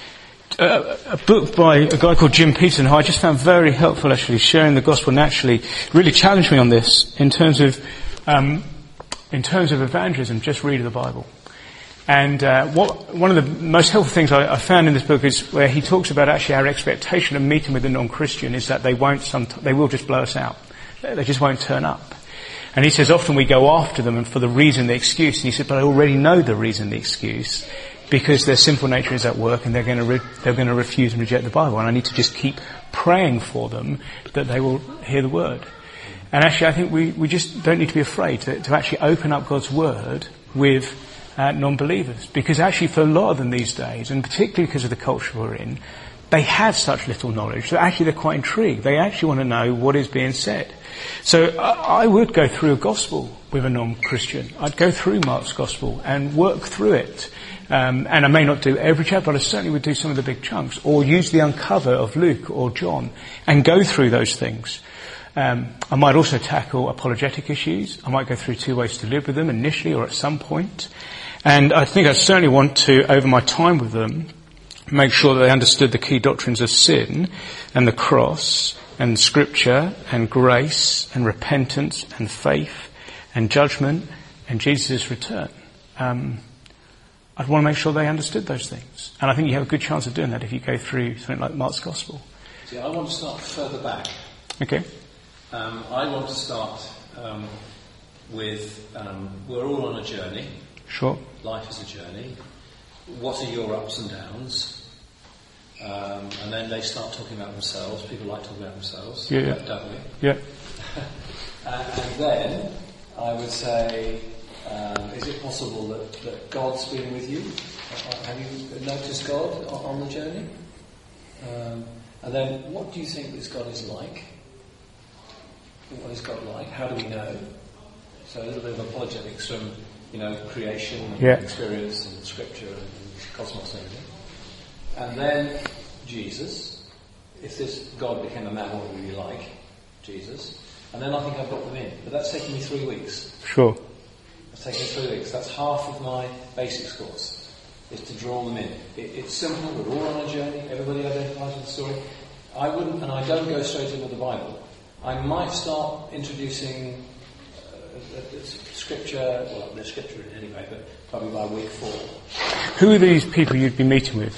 [SPEAKER 1] A book by a guy called Jim Peterson, who I just found very helpful, actually, sharing the gospel naturally, really challenged me on this in terms of evangelism, just read the Bible. And one of the most helpful things I found in this book is where he talks about actually our expectation of meeting with a non-Christian is that they will just blow us out. They just won't turn up. And he says often we go after them and for the reason, the excuse. And he said, but I already know the reason, the excuse, because their sinful nature is at work and they're going to refuse and reject the Bible. And I need to just keep praying for them that they will hear the Word. And actually, I think we just don't need to be afraid to actually open up God's Word with non-believers. Because actually for a lot of them these days, and particularly because of the culture we're in, they have such little knowledge that actually they're quite intrigued. They actually want to know what is being said. So I would go through a gospel with a non-Christian. I'd go through Mark's gospel and work through it. And I may not do every chapter, but I certainly would do some of the big chunks. Or use the uncover of Luke or John and go through those things. I might also tackle apologetic issues. I might go through 2 ways to live with them initially or at some point. And I think I certainly want to, over my time with them, make sure that they understood the key doctrines of sin and the cross and Scripture and grace and repentance and faith and judgment and Jesus' return. I'd want to make sure they understood those things. And I think you have a good chance of doing that if you go through something like Mark's Gospel.
[SPEAKER 3] See, I want to start further back.
[SPEAKER 1] Okay.
[SPEAKER 3] I want to start with, we're all on a journey.
[SPEAKER 1] Sure.
[SPEAKER 3] Life is a journey. What are your ups and downs? And then they start talking about themselves. People like talking about themselves, don't we?
[SPEAKER 1] Yeah.
[SPEAKER 3] And then I would say, is it possible that God's been with you? Have you noticed God on the journey? And then, what do you think this God is like? What is God like? How do we know? So a little bit of apologetics from, creation and experience and Scripture and cosmos and everything. And then Jesus. If this God became a man, what would he like? Jesus. And then I think I've got them in. But that's taken me 3 weeks.
[SPEAKER 1] Sure.
[SPEAKER 3] It's taken 3 weeks. That's half of my basics course, is to draw them in. It's simple. We're all on a journey. Everybody identifies with the story. I wouldn't, and I don't go straight in with the Bible. I might start introducing scripture, well, there's scripture in anyway, but probably by week 4.
[SPEAKER 1] Who are these people you'd be meeting with?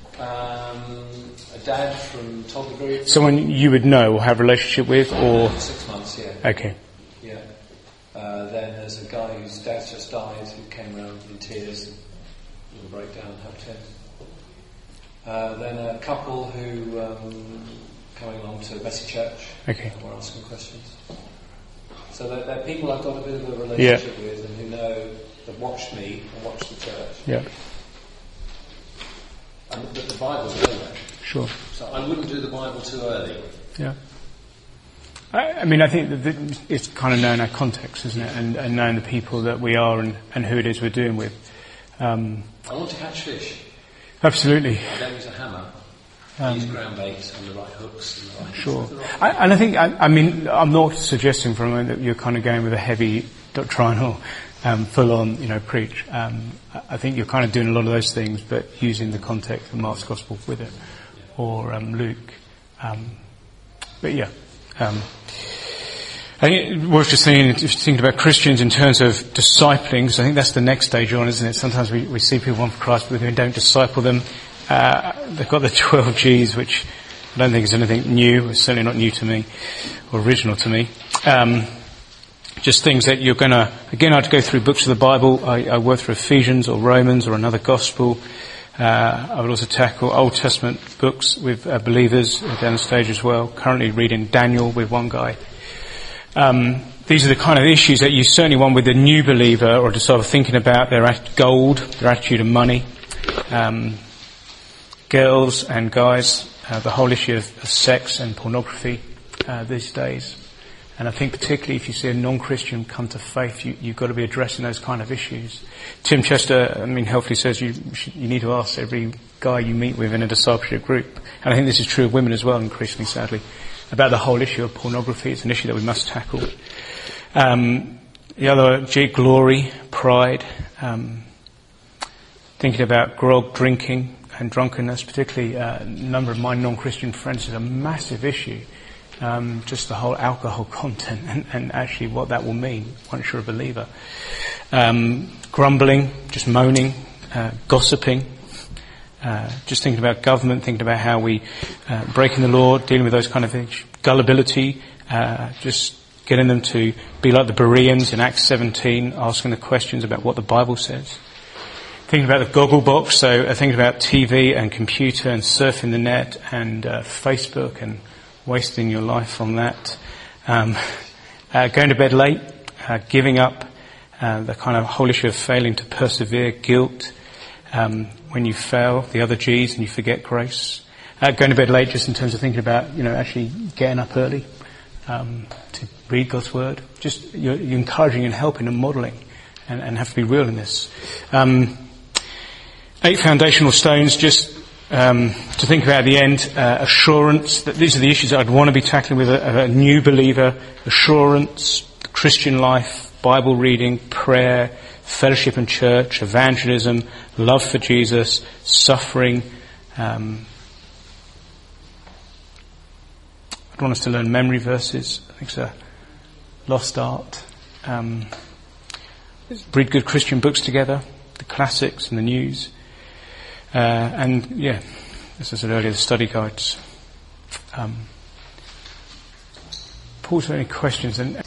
[SPEAKER 3] A dad from Toddler.
[SPEAKER 1] Someone you would know or have a relationship with, or
[SPEAKER 3] 6 months, yeah.
[SPEAKER 1] Okay.
[SPEAKER 3] Yeah. Then there's a guy whose dad's just died, who came around in tears, and a breakdown, helped him. Then a couple who coming along to Bessie Church.
[SPEAKER 1] Okay.
[SPEAKER 3] And we're asking questions. So they're people I've got a bit of a relationship with, and who know, have watched me and watched the church.
[SPEAKER 1] Yeah.
[SPEAKER 3] And the Bible's early.
[SPEAKER 1] Sure.
[SPEAKER 3] So I wouldn't do the Bible too early.
[SPEAKER 1] Yeah. I mean, I think that it's kind of knowing our context, isn't it? And knowing the people that we are and who it is we're doing with.
[SPEAKER 3] I want to catch fish.
[SPEAKER 1] Absolutely.
[SPEAKER 3] I don't use a hammer. I use ground bait and the right hooks and the right...
[SPEAKER 1] Sure. And I think, I mean, I'm not suggesting for a moment that you're kind of going with a heavy doctrinal, full-on, preach. I think you're kind of doing a lot of those things, but using the context of Mark's Gospel with it, or Luke. But yeah. I think it's worth just thinking about Christians in terms of discipling, because I think that's the next stage on, isn't it? Sometimes we see people want for Christ, but we don't disciple them. They've got the 12 G's, which I don't think is anything new. It's certainly not new to me, or original to me. Just things that you're going to, again, I'd go through books of the Bible. I work through Ephesians or Romans or another Gospel. I would also tackle Old Testament books with believers down the stage as well. Currently reading Daniel with one guy. These are the kind of issues that you certainly want with a new believer or just sort of thinking about their gold, their attitude of money. Girls and guys, the whole issue of sex and pornography these days. And I think particularly if you see a non-Christian come to faith, you've got to be addressing those kind of issues. Tim Chester, helpfully says you need to ask every guy you meet with in a discipleship group, and I think this is true of women as well, increasingly sadly, about the whole issue of pornography. It's an issue that we must tackle. The other, glory, pride, thinking about grog, drinking, and drunkenness, particularly a number of my non-Christian friends, is a massive issue. Just the whole alcohol content and actually what that will mean once you're a believer. Grumbling, just moaning, gossiping, just thinking about government, thinking about how we breaking the law, dealing with those kind of things. Gullibility, just getting them to be like the Bereans in Acts 17, asking the questions about what the Bible says. Thinking about the goggle box, so thinking about TV and computer and surfing the net and Facebook and wasting your life on that. Going to bed late, giving up, the kind of whole issue of failing to persevere, guilt, when you fail, the other G's and you forget grace. Going to bed late just in terms of thinking about, actually getting up early, to read God's Word. Just, you're encouraging and helping and modelling and have to be real in this. 8 foundational stones, just to think about at the end, assurance, that these are the issues that I'd want to be tackling with a new believer. Assurance, Christian life, Bible reading, prayer, fellowship and church, evangelism, love for Jesus, suffering. I'd want us to learn memory verses. I think it's a lost art. Read good Christian books together, the classics and the news. And yeah, as I said earlier, the study guides. Paul's any questions? And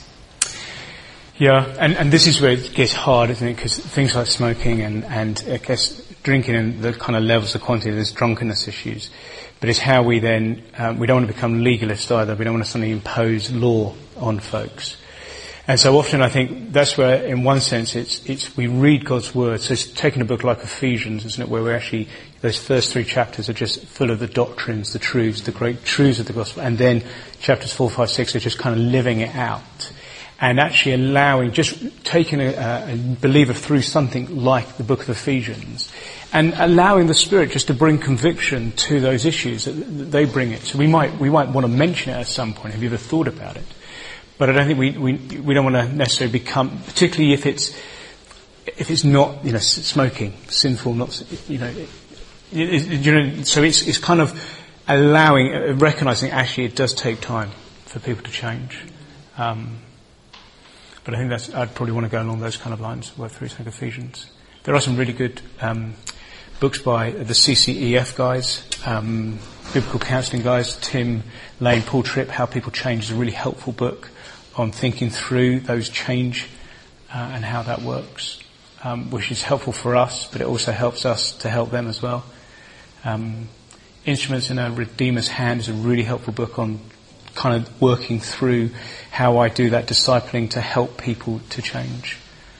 [SPEAKER 1] this is where it gets hard, isn't it? Because things like smoking and I guess drinking and the kind of levels of quantity, there's drunkenness issues. But it's how we then, we don't want to become legalist either. We don't want to suddenly impose law on folks. And so often I think that's where, in one sense, it's we read God's Word. So it's taking a book like Ephesians, isn't it, where we're actually, those first 3 chapters are just full of the doctrines, the truths, the great truths of the gospel. And then chapters 4, 5, 6 are just kind of living it out. And actually allowing, just taking a believer through something like the book of Ephesians. And allowing the Spirit just to bring conviction to those issues that they bring it. So we might want to mention it at some point. Have you ever thought about it? But I don't think we don't want to necessarily become, particularly if it's not, smoking, sinful, not, so it's kind of allowing, recognizing actually it does take time for people to change. But But I think I'd probably want to go along those kind of lines, work through some Ephesians. There are some really good books by the CCEF guys, biblical counselling guys, Tim Lane, Paul Tripp, How People Change is a really helpful book on thinking through those change and how that works, which is helpful for us, but it also helps us to help them as well. Instruments in a Redeemer's Hand is a really helpful book on kind of working through how I do that discipling to help people to change.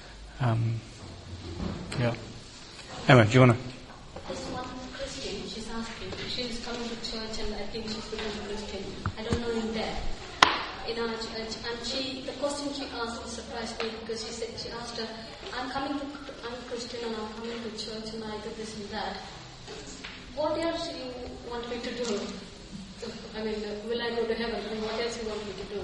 [SPEAKER 1] Yeah. Emma, do you want to?
[SPEAKER 6] This one Christian, she's asking, she's coming to church and I think she's become a Christian. I don't know in there, in our church. And the question she asked surprised me because she asked her, I'm Christian and I'm coming to church and I do this and that. What else do you want me to do? I mean, will I go to heaven? I mean, what else do you want me to do?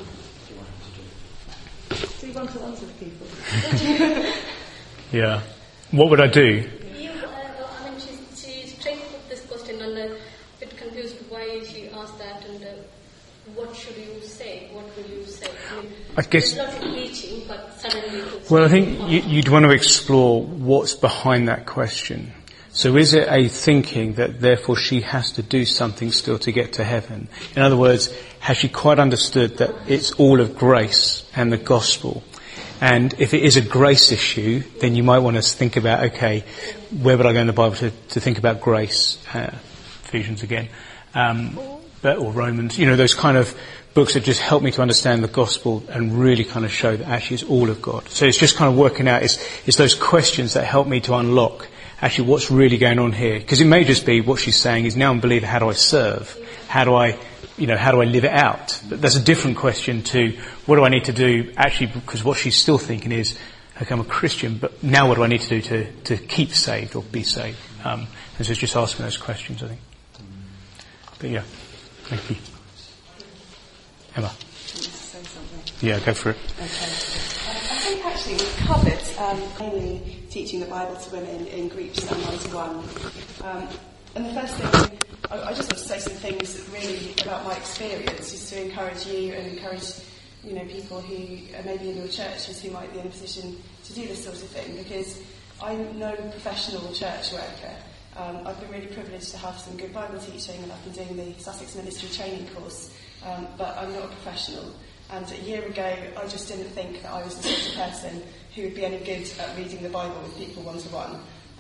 [SPEAKER 5] Do you want to answer people?
[SPEAKER 1] Yeah. What would I do?
[SPEAKER 6] I mean, she straight put this question and a bit confused why she asked that and what should you say? What will you say?
[SPEAKER 1] I guess.
[SPEAKER 6] It's not teaching, but suddenly.
[SPEAKER 1] Well, I think you'd want to explore what's behind that question. So is it a thinking that therefore she has to do something still to get to heaven? In other words, has she quite understood that it's all of grace and the gospel? And if it is a grace issue, then you might want to think about, okay, where would I go in the Bible to think about grace? Ephesians again. Or Romans. Those kind of books that just help me to understand the gospel and really kind of show that actually it's all of God. So it's just kind of working out, it's those questions that help me to unlock actually what's really going on here. Because it may just be what she's saying is, now I'm a believer, how do I serve? How do I live it out? But that's a different question to what do I need to do actually, because what she's still thinking is, okay, I'm a Christian, but now what do I need to do to keep saved or be saved? And so it's just asking those questions, I think. But yeah, thank you. Emma. Yeah, go for it.
[SPEAKER 5] Okay. I think actually we've covered mainly teaching the Bible to women in groups and one-to-one. And the first thing, I just want to say some things really about my experience, just to encourage you and encourage people who are maybe in your churches who might be in a position to do this sort of thing, because I'm no professional church worker. I've been really privileged to have some good Bible teaching, and I've been doing the Sussex Ministry training course, but I'm not a professional. And a year ago, I just didn't think that I was the sort of person who would be any good at reading the Bible with people one-to-one.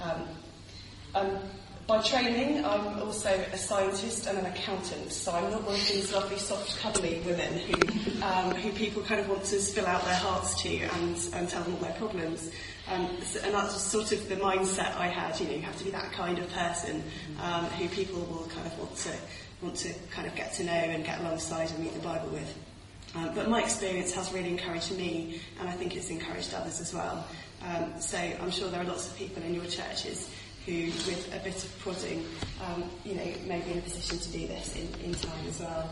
[SPEAKER 5] By training, I'm also a scientist and an accountant, so I'm not one of these lovely, soft, cuddly women who people kind of want to spill out their hearts to and tell them all their problems. And that's just sort of the mindset I had. You have to be that kind of person who people will kind of want to kind of get to know and get alongside and read the Bible with. But my experience has really encouraged me, and I think it's encouraged others as well. So I'm sure there are lots of people in your churches who, with a bit of prodding, may be in a position to do this in time as well.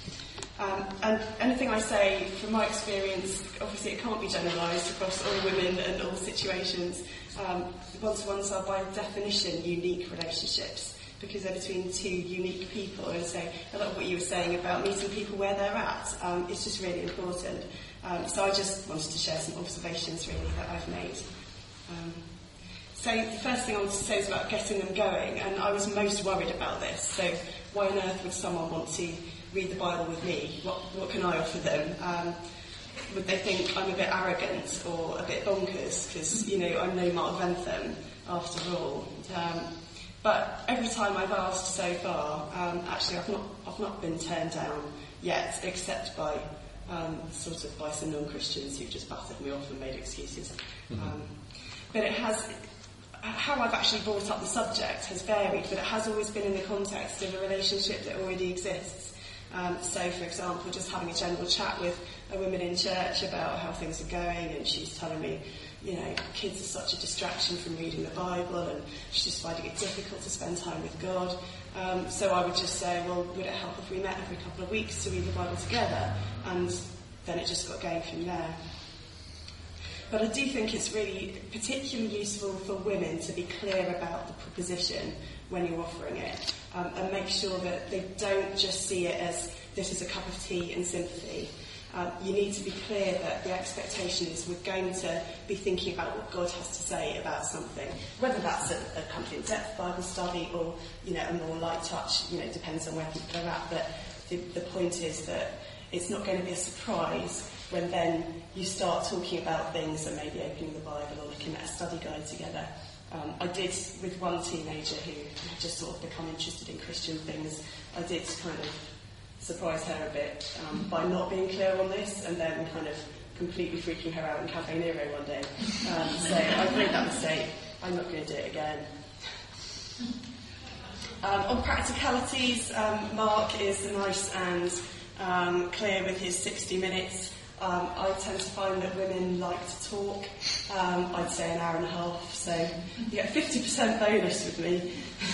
[SPEAKER 5] And anything I say, from my experience, obviously it can't be generalised across all women and all situations. One-to-ones are by definition unique relationships, because they're between two unique people. And so a lot of what you were saying about meeting people where they're at is just really important. So I just wanted to share some observations really that I've made. So the first thing I want to say is about getting them going, and I was most worried about this. So why on earth would someone want to read the Bible with me? What can I offer them? Would they think I'm a bit arrogant or a bit bonkers because, I'm no Mark Ventham after all? But every time I've asked so far, actually I've not been turned down yet, except by by some non-Christians who've just battered me off and made excuses. But how I've actually brought up the subject has varied, but it has always been in the context of a relationship that already exists. So, for example, just having a general chat with a woman in church about how things are going, and she's telling me, kids are such a distraction from reading the Bible, and she's just finding it difficult to spend time with God. So I would just say, well, would it help if we met every couple of weeks to read the Bible together? And then it just got going from there. But I do think it's really particularly useful for women to be clear about the proposition when you're offering it, and make sure that they don't just see it as this is a cup of tea and sympathy. you need to be clear that the expectation is we're going to be thinking about what God has to say about something, whether that's a kind of in-depth Bible study or, a more light touch, depends on where people are at. But the point is that it's not going to be a surprise when then you start talking about things and maybe opening the Bible or looking at a study guide together. I did with one teenager who had just sort of become interested in Christian things. I did kind of surprise her a bit by not being clear on this and then kind of completely freaking her out in Cafe Nero one day. So I've made that mistake. I'm not going to do it again. On practicalities, Mark is nice and clear with his 60 minutes. I tend to find that women like to talk. I'd say an hour and a half, so you get 50% bonus with me.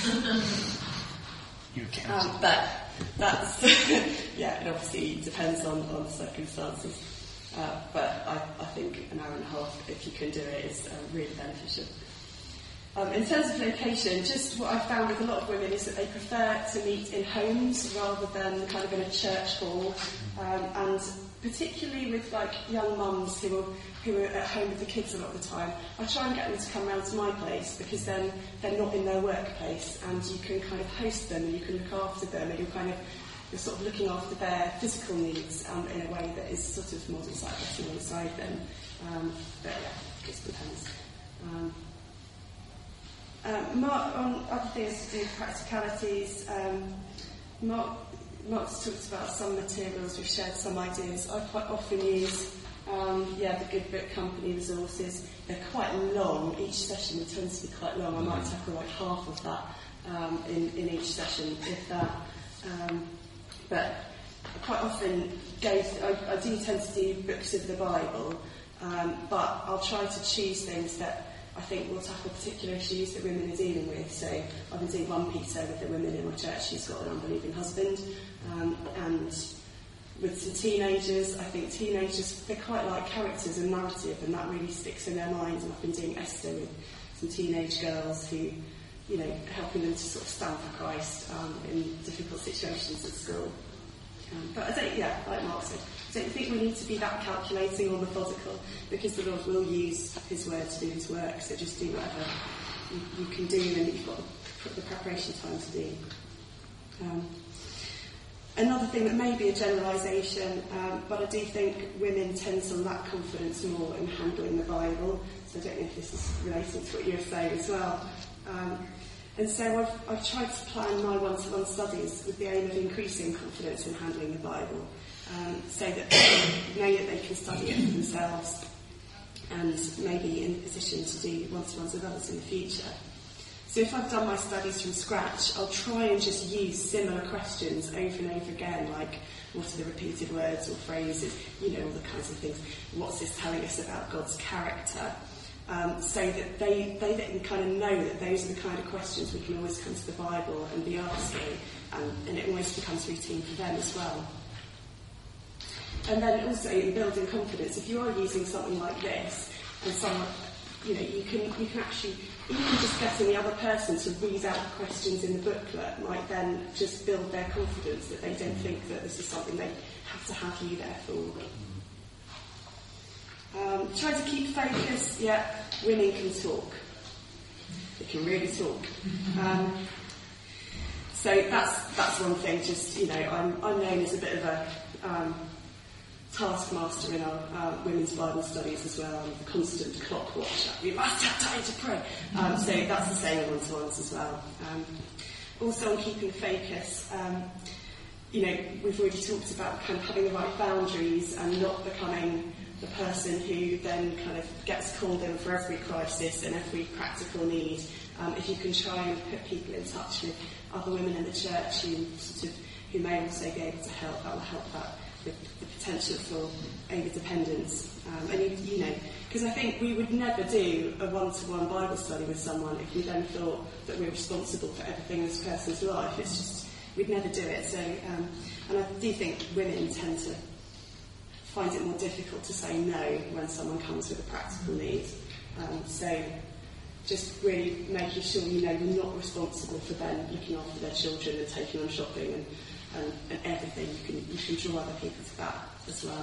[SPEAKER 1] You can't.
[SPEAKER 5] But that's, it obviously depends on the circumstances. But I think an hour and a half, if you can do it, is really beneficial. In terms of location, just what I've found with a lot of women is that they prefer to meet in homes rather than kind of in a church hall. And particularly with young mums who are at home with the kids a lot of the time, I try and get them to come round to my place because then they're not in their workplace and you can kind of host them and you can look after them and you're sort of looking after their physical needs in a way that is sort of more side alongside them. But it just depends. Mark, on other things to do with practicalities, Mark's talked about some materials, we've shared some ideas. I quite often use the Good Book Company resources. They're quite long, each session tends to be quite long. I might tackle half of that in each session, if that. But I quite often I do tend to do books of the Bible, but I'll try to choose things that I think will tackle particular issues that women are dealing with. So I've been doing 1 Peter with the women in my church who's got an unbelieving husband, and with some teenagers, I think teenagers, they quite like characters and narrative, and that really sticks in their minds. And I've been doing Esther with some teenage girls who, helping them to sort of stand for Christ in difficult situations at school. But I don't, like Mark said, I don't think we need to be that calculating or methodical because the Lord will use His word to do His work. So just do whatever you can do and you've got the preparation time to do. Another thing that may be a generalisation, but I do think women tend to lack confidence more in handling the Bible. So I don't know if this is relating to what you were saying as well. And so I've tried to plan my one-to-one studies with the aim of increasing confidence in handling the Bible, so that they know that they can study it for themselves and maybe in a position to do one-to-ones with others in the future. So if I've done my studies from scratch, I'll try and just use similar questions over and over again, like what are the repeated words or phrases, all the kinds of things. What's this telling us about God's character? So that they then kind of know that those are the kind of questions we can always come to the Bible and be asking, and it almost becomes routine for them as well. And then also in building confidence, if you are using something like this, and someone, you can actually, even just getting the other person to read out the questions in the booklet might then just build their confidence that they don't think that this is something they have to have you there for. Try to keep focus. Women can talk. They can really talk. So that's one thing. Just I'm known as a bit of a taskmaster in our women's Bible studies as well. I'm a constant clock watcher. We must have time to pray. So that's the same in one-to-ones as well. Also on keeping focus. We've already talked about kind of having the right boundaries and not becoming the person who then kind of gets called in for every crisis and every practical need. If you can try and put people in touch with other women in the church who may also be able to help, that will help that with the potential for over-dependence. And because I think we would never do a one-to-one Bible study with someone if we then thought that we're responsible for everything in this person's life. It's just, we'd never do it. So, and I do think women tend to find it more difficult to say no when someone comes with a practical need. So just really making sure you're not responsible for them looking after their children and taking them shopping and and everything. You can draw other people to that as well.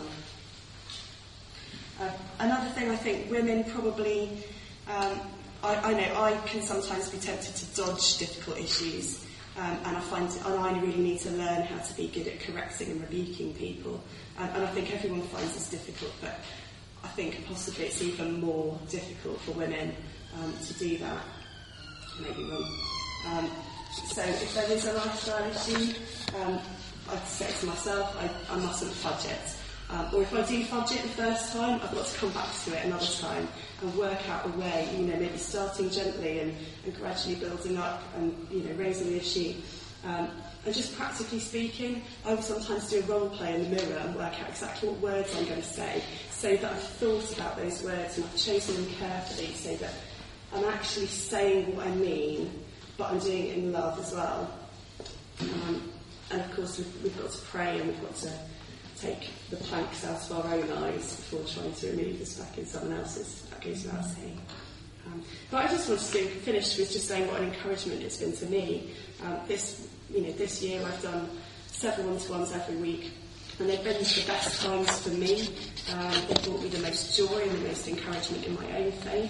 [SPEAKER 5] Another thing, I think women probably, I know I can sometimes be tempted to dodge difficult issues, and I really need to learn how to be good at correcting and rebuking people. And I think everyone finds this difficult, but I think possibly it's even more difficult for women to do that. Maybe wrong. So if there is a lifestyle issue, I'd say to myself, I mustn't fudge it. Or if I do fudge it the first time, I've got to come back to it another time and work out a way, maybe starting gently and gradually building up and, raising the issue. And just practically speaking, I will sometimes do a role play in the mirror and work out exactly what words I'm going to say, so that I've thought about those words and I've chosen them carefully, so that I'm actually saying what I mean, but I'm doing it in love as well. And of course, we've got to pray, and we've got to take the planks out of our own eyes before trying to remove the speck in someone else's. That goes without saying. But I just wanted to finish with just saying what an encouragement it's been to me. This year I've done several one-to-ones every week, and they've been the best times for me. They've brought me the most joy and the most encouragement in my own faith.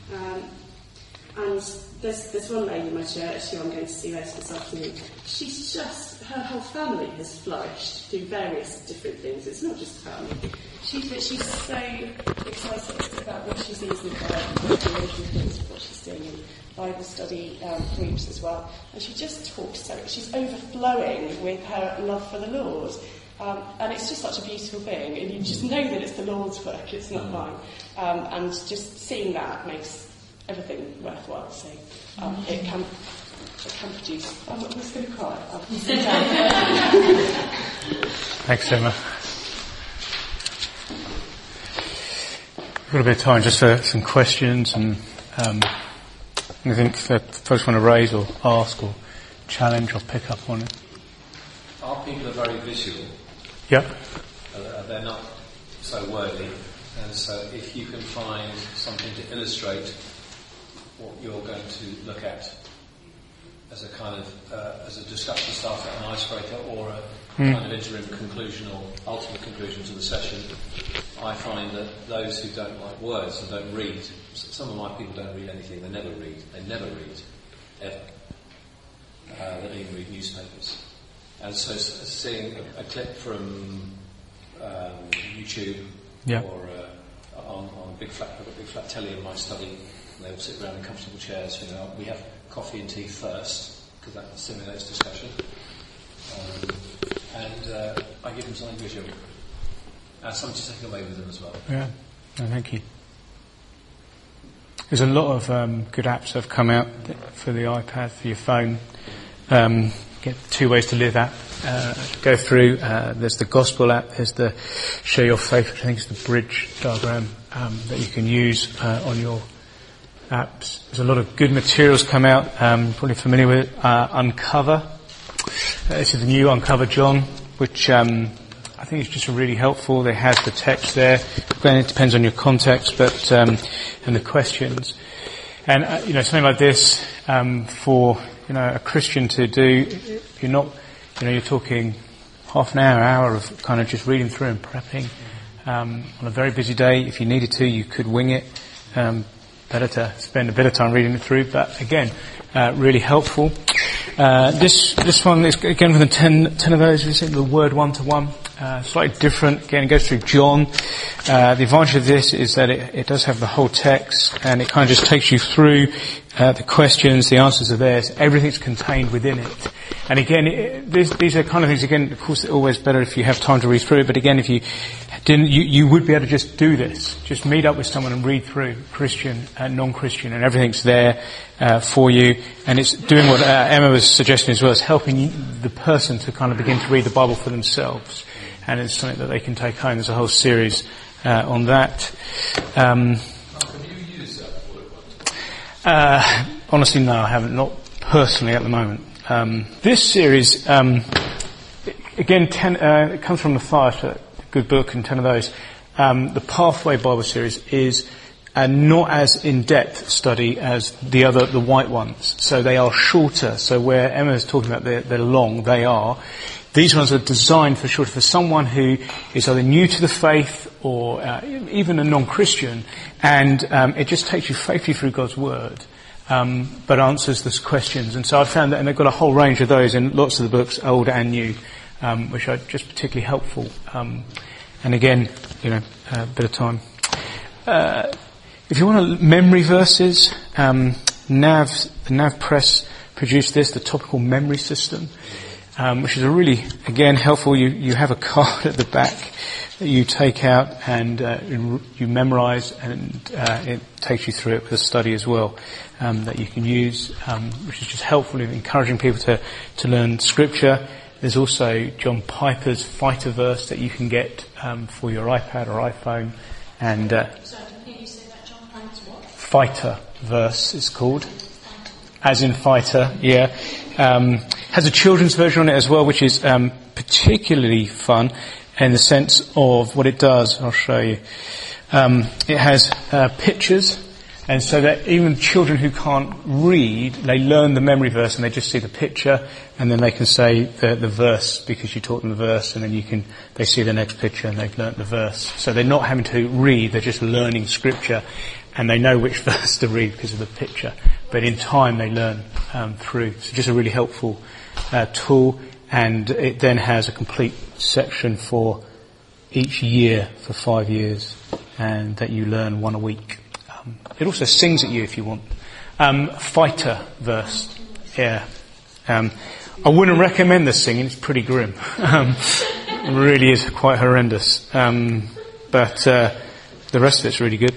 [SPEAKER 5] And there's one lady in my church who I'm going to see later this afternoon. Her whole family has flourished through various different things. It's not just family. She's so excited about what she sees in the Bible, what she's doing in Bible study groups as well. And she just talks she's overflowing with her love for the Lord. And it's just such a beautiful thing. And you just know that it's the Lord's work, it's not mine. And just seeing that makes everything worthwhile. So it can produce. I'm just going to cry.
[SPEAKER 1] Thanks, Emma. We've got a bit of time just for some questions and anything that folks want to raise or ask or challenge or pick up on it.
[SPEAKER 3] Our people are very visual.
[SPEAKER 1] Yep.
[SPEAKER 3] They're not so wordy, and so if you can find something to illustrate what you're going to look at as a kind of as a discussion starter, an icebreaker, or a kind of interim conclusion or ultimate conclusion to the session, I find that those who don't like words and don't read, some of my people don't read anything, they never read, ever. They don't even read newspapers. And so seeing a clip from YouTube or on a big flat, I've got a big flat telly in my study, and they all sit around in comfortable chairs. We have coffee and tea first, because that stimulates discussion. And I give them something visual. Something to take away with them as well.
[SPEAKER 1] Yeah, no, thank you. There's a lot of good apps that have come out for the iPad, for your phone. Get 2 ways to live app. Go through. There's the Gospel app. There's the Share Your Faith, which I think is the bridge diagram that you can use on your apps. There's a lot of good materials come out. You're probably familiar with it. Uncover. This is the new Uncover John, which I think is just really helpful. It has the text there. Again, it depends on your context, but and the questions. And something like this for a Christian to do. You're not, you're talking half an hour of kind of just reading through and prepping. On a very busy day, if you needed to, you could wing it. Better to spend a bit of time reading it through, but again, really helpful. This one is again from the 10 of those. Is the Word 1-to-1, slightly different. Again, it goes through John. The advantage of this is that it does have the whole text, and it kind of just takes you through the questions. The answers are there. So everything's contained within it. And again, these are kind of things. Again, of course, they're always better if you have time to read through it. But again, if you didn't, you would be able to just do this. Just meet up with someone and read through, Christian and non-Christian, and everything's there for you. And it's doing what Emma was suggesting as well, is helping the person to kind of begin to read the Bible for themselves. And it's something that they can take home. There's a whole series on that.
[SPEAKER 4] Have you used that?
[SPEAKER 1] Honestly, no, I haven't. Not personally at the moment. This series, again, it comes from Matthias, a good book, and 10 of those. The Pathway Bible series is not as in-depth study as the white ones. So they are shorter. So where Emma is talking about they're long, they are. These ones are designed for someone who is either new to the faith or even a non-Christian, and it just takes you faithfully through God's Word, but answers those questions. And so I found that, and they've got a whole range of those in lots of the books, old and new, which are just particularly helpful. And again, a bit of time. If you want memory verses, the NAV Press produced this, the Topical Memory System, which is a really, again, helpful. You have a card at the back that you take out and you memorise, and it takes you through it with a study as well that you can use, which is just helpful in encouraging people to learn Scripture. There's also John Piper's Fighter Verse that you can get for your iPad or iPhone. And
[SPEAKER 6] Sorry, didn't hear you say that, John Piper's what?
[SPEAKER 1] Fighter Verse is called. As in fighter, yeah. Has a children's version on it as well, which is particularly fun in the sense of what it does. I'll show you. It has pictures, and so that even children who can't read, they learn the memory verse and they just see the picture, and then they can say the verse because you taught them the verse, and then they see the next picture and they've learnt the verse. So they're not having to read, they're just learning Scripture, and they know which verse to read because of the picture. But in time they learn through. So just a really helpful tool, and it then has a complete section for each year for 5 years, and that you learn one a week. It also sings at you if you want. Fighter Verse, yeah. I wouldn't recommend the singing, it's pretty grim. It really is quite horrendous. But the rest of it's really good.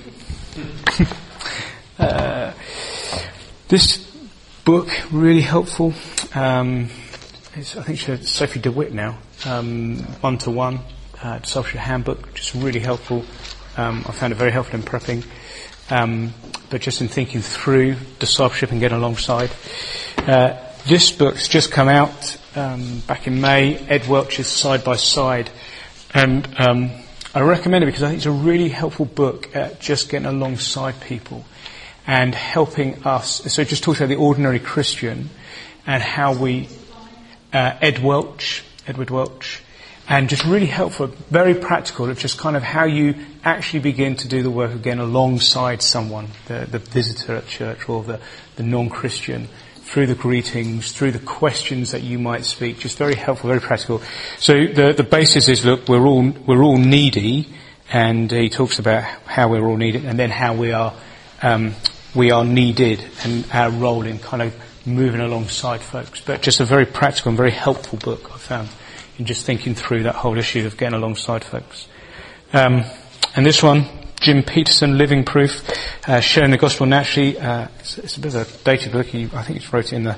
[SPEAKER 1] This book, really helpful. I think she's Sophie DeWitt now. 1-to-1 Discipleship Handbook, just really helpful. I found it very helpful in prepping. But just in thinking through discipleship and getting alongside. This book's just come out back in May, Ed Welch's Side by Side. And I recommend it because I think it's a really helpful book at just getting alongside people and helping us. So it just talks about the ordinary Christian and how we, Edward Welch, and just really helpful, very practical. It's just kind of how you actually begin to do the work of getting alongside someone, the visitor at church or the non-Christian, through the greetings, through the questions that you might speak. Just very helpful, very practical. So the basis is, look, we're all needy, and he talks about how we're all needed, and then how we are needed, and our role in kind of moving alongside folks. But just a very practical and very helpful book, I found, in just thinking through that whole issue of getting alongside folks. And this one, Jim Peterson, Living Proof, Sharing the Gospel Naturally. It's a bit of a dated book. I think he wrote it in the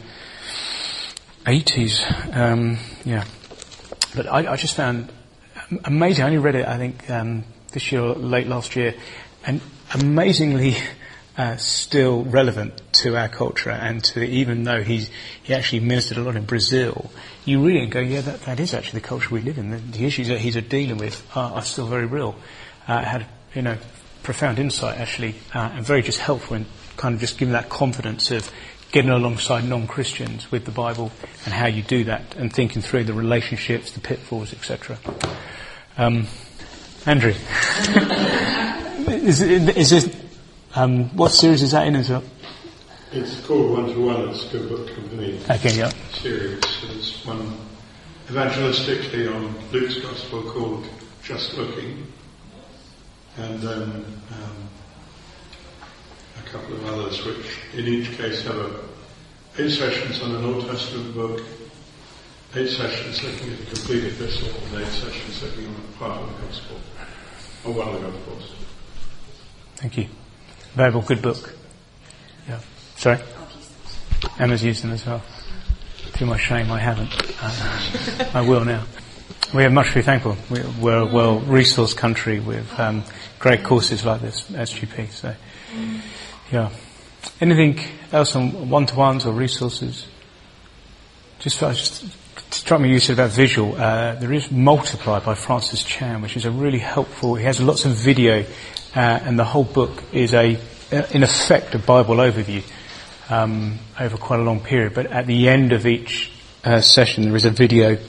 [SPEAKER 1] 80s. Yeah. But I just found amazing. I only read it, I think, this year or late last year. And amazingly still relevant to our culture, and to, even though he actually ministered a lot in Brazil, you read it and go, yeah, that is actually the culture we live in. The issues that he's dealing with are still very real. Had, profound insight actually, and very just helpful in kind of just giving that confidence of getting alongside non-Christians with the Bible and how you do that, and thinking through the relationships, the pitfalls, etc. Andrew, is this, what series is that in as well?
[SPEAKER 7] It's called 1-to-1. It's a Good Book Company series. There's one evangelistically on Luke's Gospel called Just Looking, and then a couple of others which in each case have 8 sessions on an Old Testament book, 8 sessions looking at the complete epistle, and 8 sessions looking at part of the Gospel, or one of the Gospels.
[SPEAKER 1] Thank you. Valuable, good book. Yeah. Sorry? Emma's used them as well. To my shame, I haven't. I will now. We are much to be thankful. We're a well-resourced country with great courses like this, SGP. So, yeah. Anything else on one-to-ones or resources? Just struck me, you said about visual. There is Multiply by Francis Chan, which is a really helpful. He has lots of video, and the whole book is in effect, a Bible overview over quite a long period. But at the end of each session, there is a video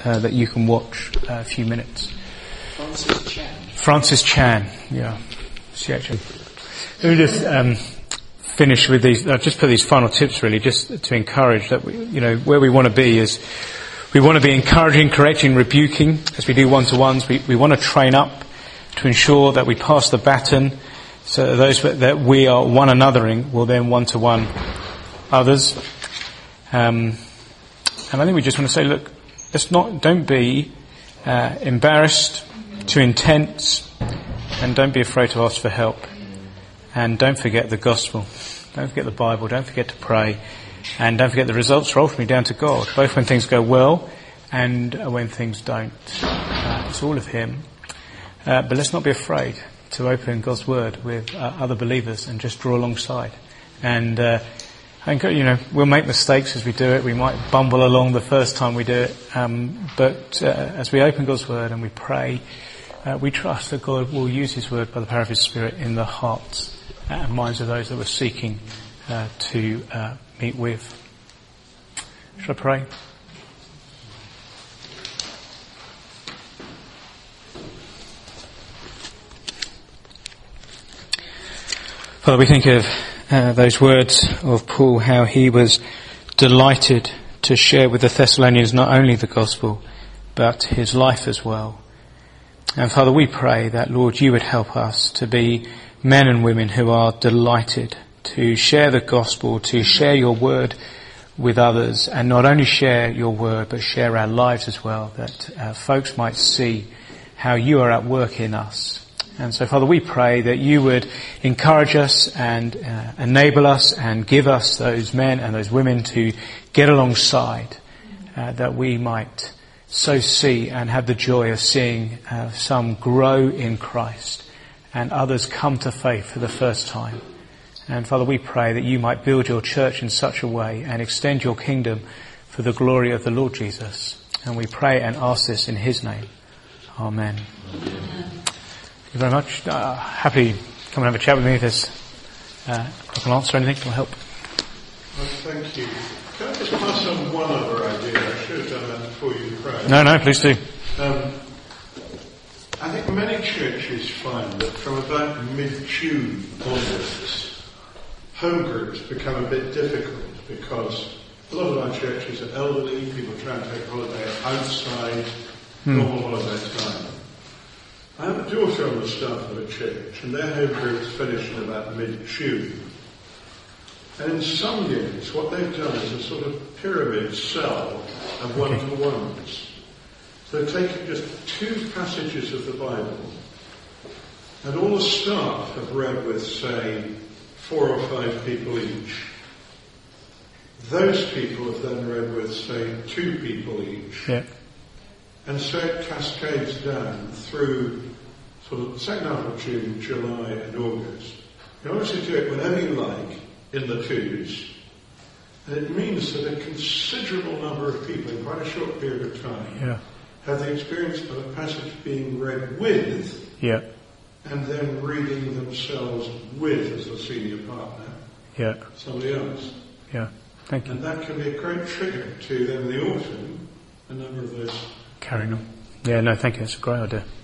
[SPEAKER 1] that you can watch a few minutes.
[SPEAKER 3] Francis Chan.
[SPEAKER 1] Yeah. Let me just finish with these. Just put these final tips, really, just to encourage that where we want to be is we want to be encouraging, correcting, rebuking as we do one-to-ones. We want to train up to ensure that we pass the baton, so that those that we are one anothering will then one-to-one others. And I think we just want to say, look, don't be embarrassed, too intense, and don't be afraid to ask for help. And don't forget the gospel. Don't forget the Bible. Don't forget to pray. And don't forget the results are ultimately down to God, both when things go well and when things don't. It's all of Him. But let's not be afraid to open God's Word with other believers and just draw alongside. And I think, we'll make mistakes as we do it. We might bumble along the first time we do it. But as we open God's Word and we pray, we trust that God will use His Word by the power of His Spirit in the hearts and minds of those that we're seeking to meet with. Shall I pray? Father, we think of those words of Paul, how he was delighted to share with the Thessalonians not only the gospel, but his life as well. And Father, we pray that, Lord, you would help us to be men and women who are delighted to share the gospel, to share your word with others, and not only share your word, but share our lives as well, that folks might see how you are at work in us. And so, Father, we pray that you would encourage us and enable us and give us those men and those women to get alongside, that we might so see and have the joy of seeing some grow in Christ and others come to faith for the first time. And Father, we pray that you might build your church in such a way and extend your kingdom for the glory of the Lord Jesus. And we pray and ask this in his name. Amen. Thank you very much. Happy come and have a chat with me if I can answer anything or help.
[SPEAKER 7] Well, thank you. Can I just pass on one other idea? I should have done that before you prayed.
[SPEAKER 1] No, please do.
[SPEAKER 7] I think many churches find that from about mid-June onwards, home groups become a bit difficult because a lot of our churches are elderly, people try and take holiday outside normal holiday time. I have a daughter on the staff of a church, and their home groups finish in about mid-June. And in some years, what they've done is a sort of pyramid cell of one-to-ones. So they've taken just 2 passages of the Bible, and all the staff have read with, say, 4 or 5 people each. Those people have then read with, say, 2 people each.
[SPEAKER 1] Yeah.
[SPEAKER 7] And so it cascades down through sort of the second half of June, July and August. You obviously do it whenever you like, in the 2s. And it means that a considerable number of people in quite a short period of time have the experience of a passage being read with and then reading themselves with, as the senior partner, somebody else.
[SPEAKER 1] Yeah, thank you.
[SPEAKER 7] And that can be a great trigger to then in the autumn, a number of those
[SPEAKER 1] carrying on. Yeah, no, thank you. That's a great idea.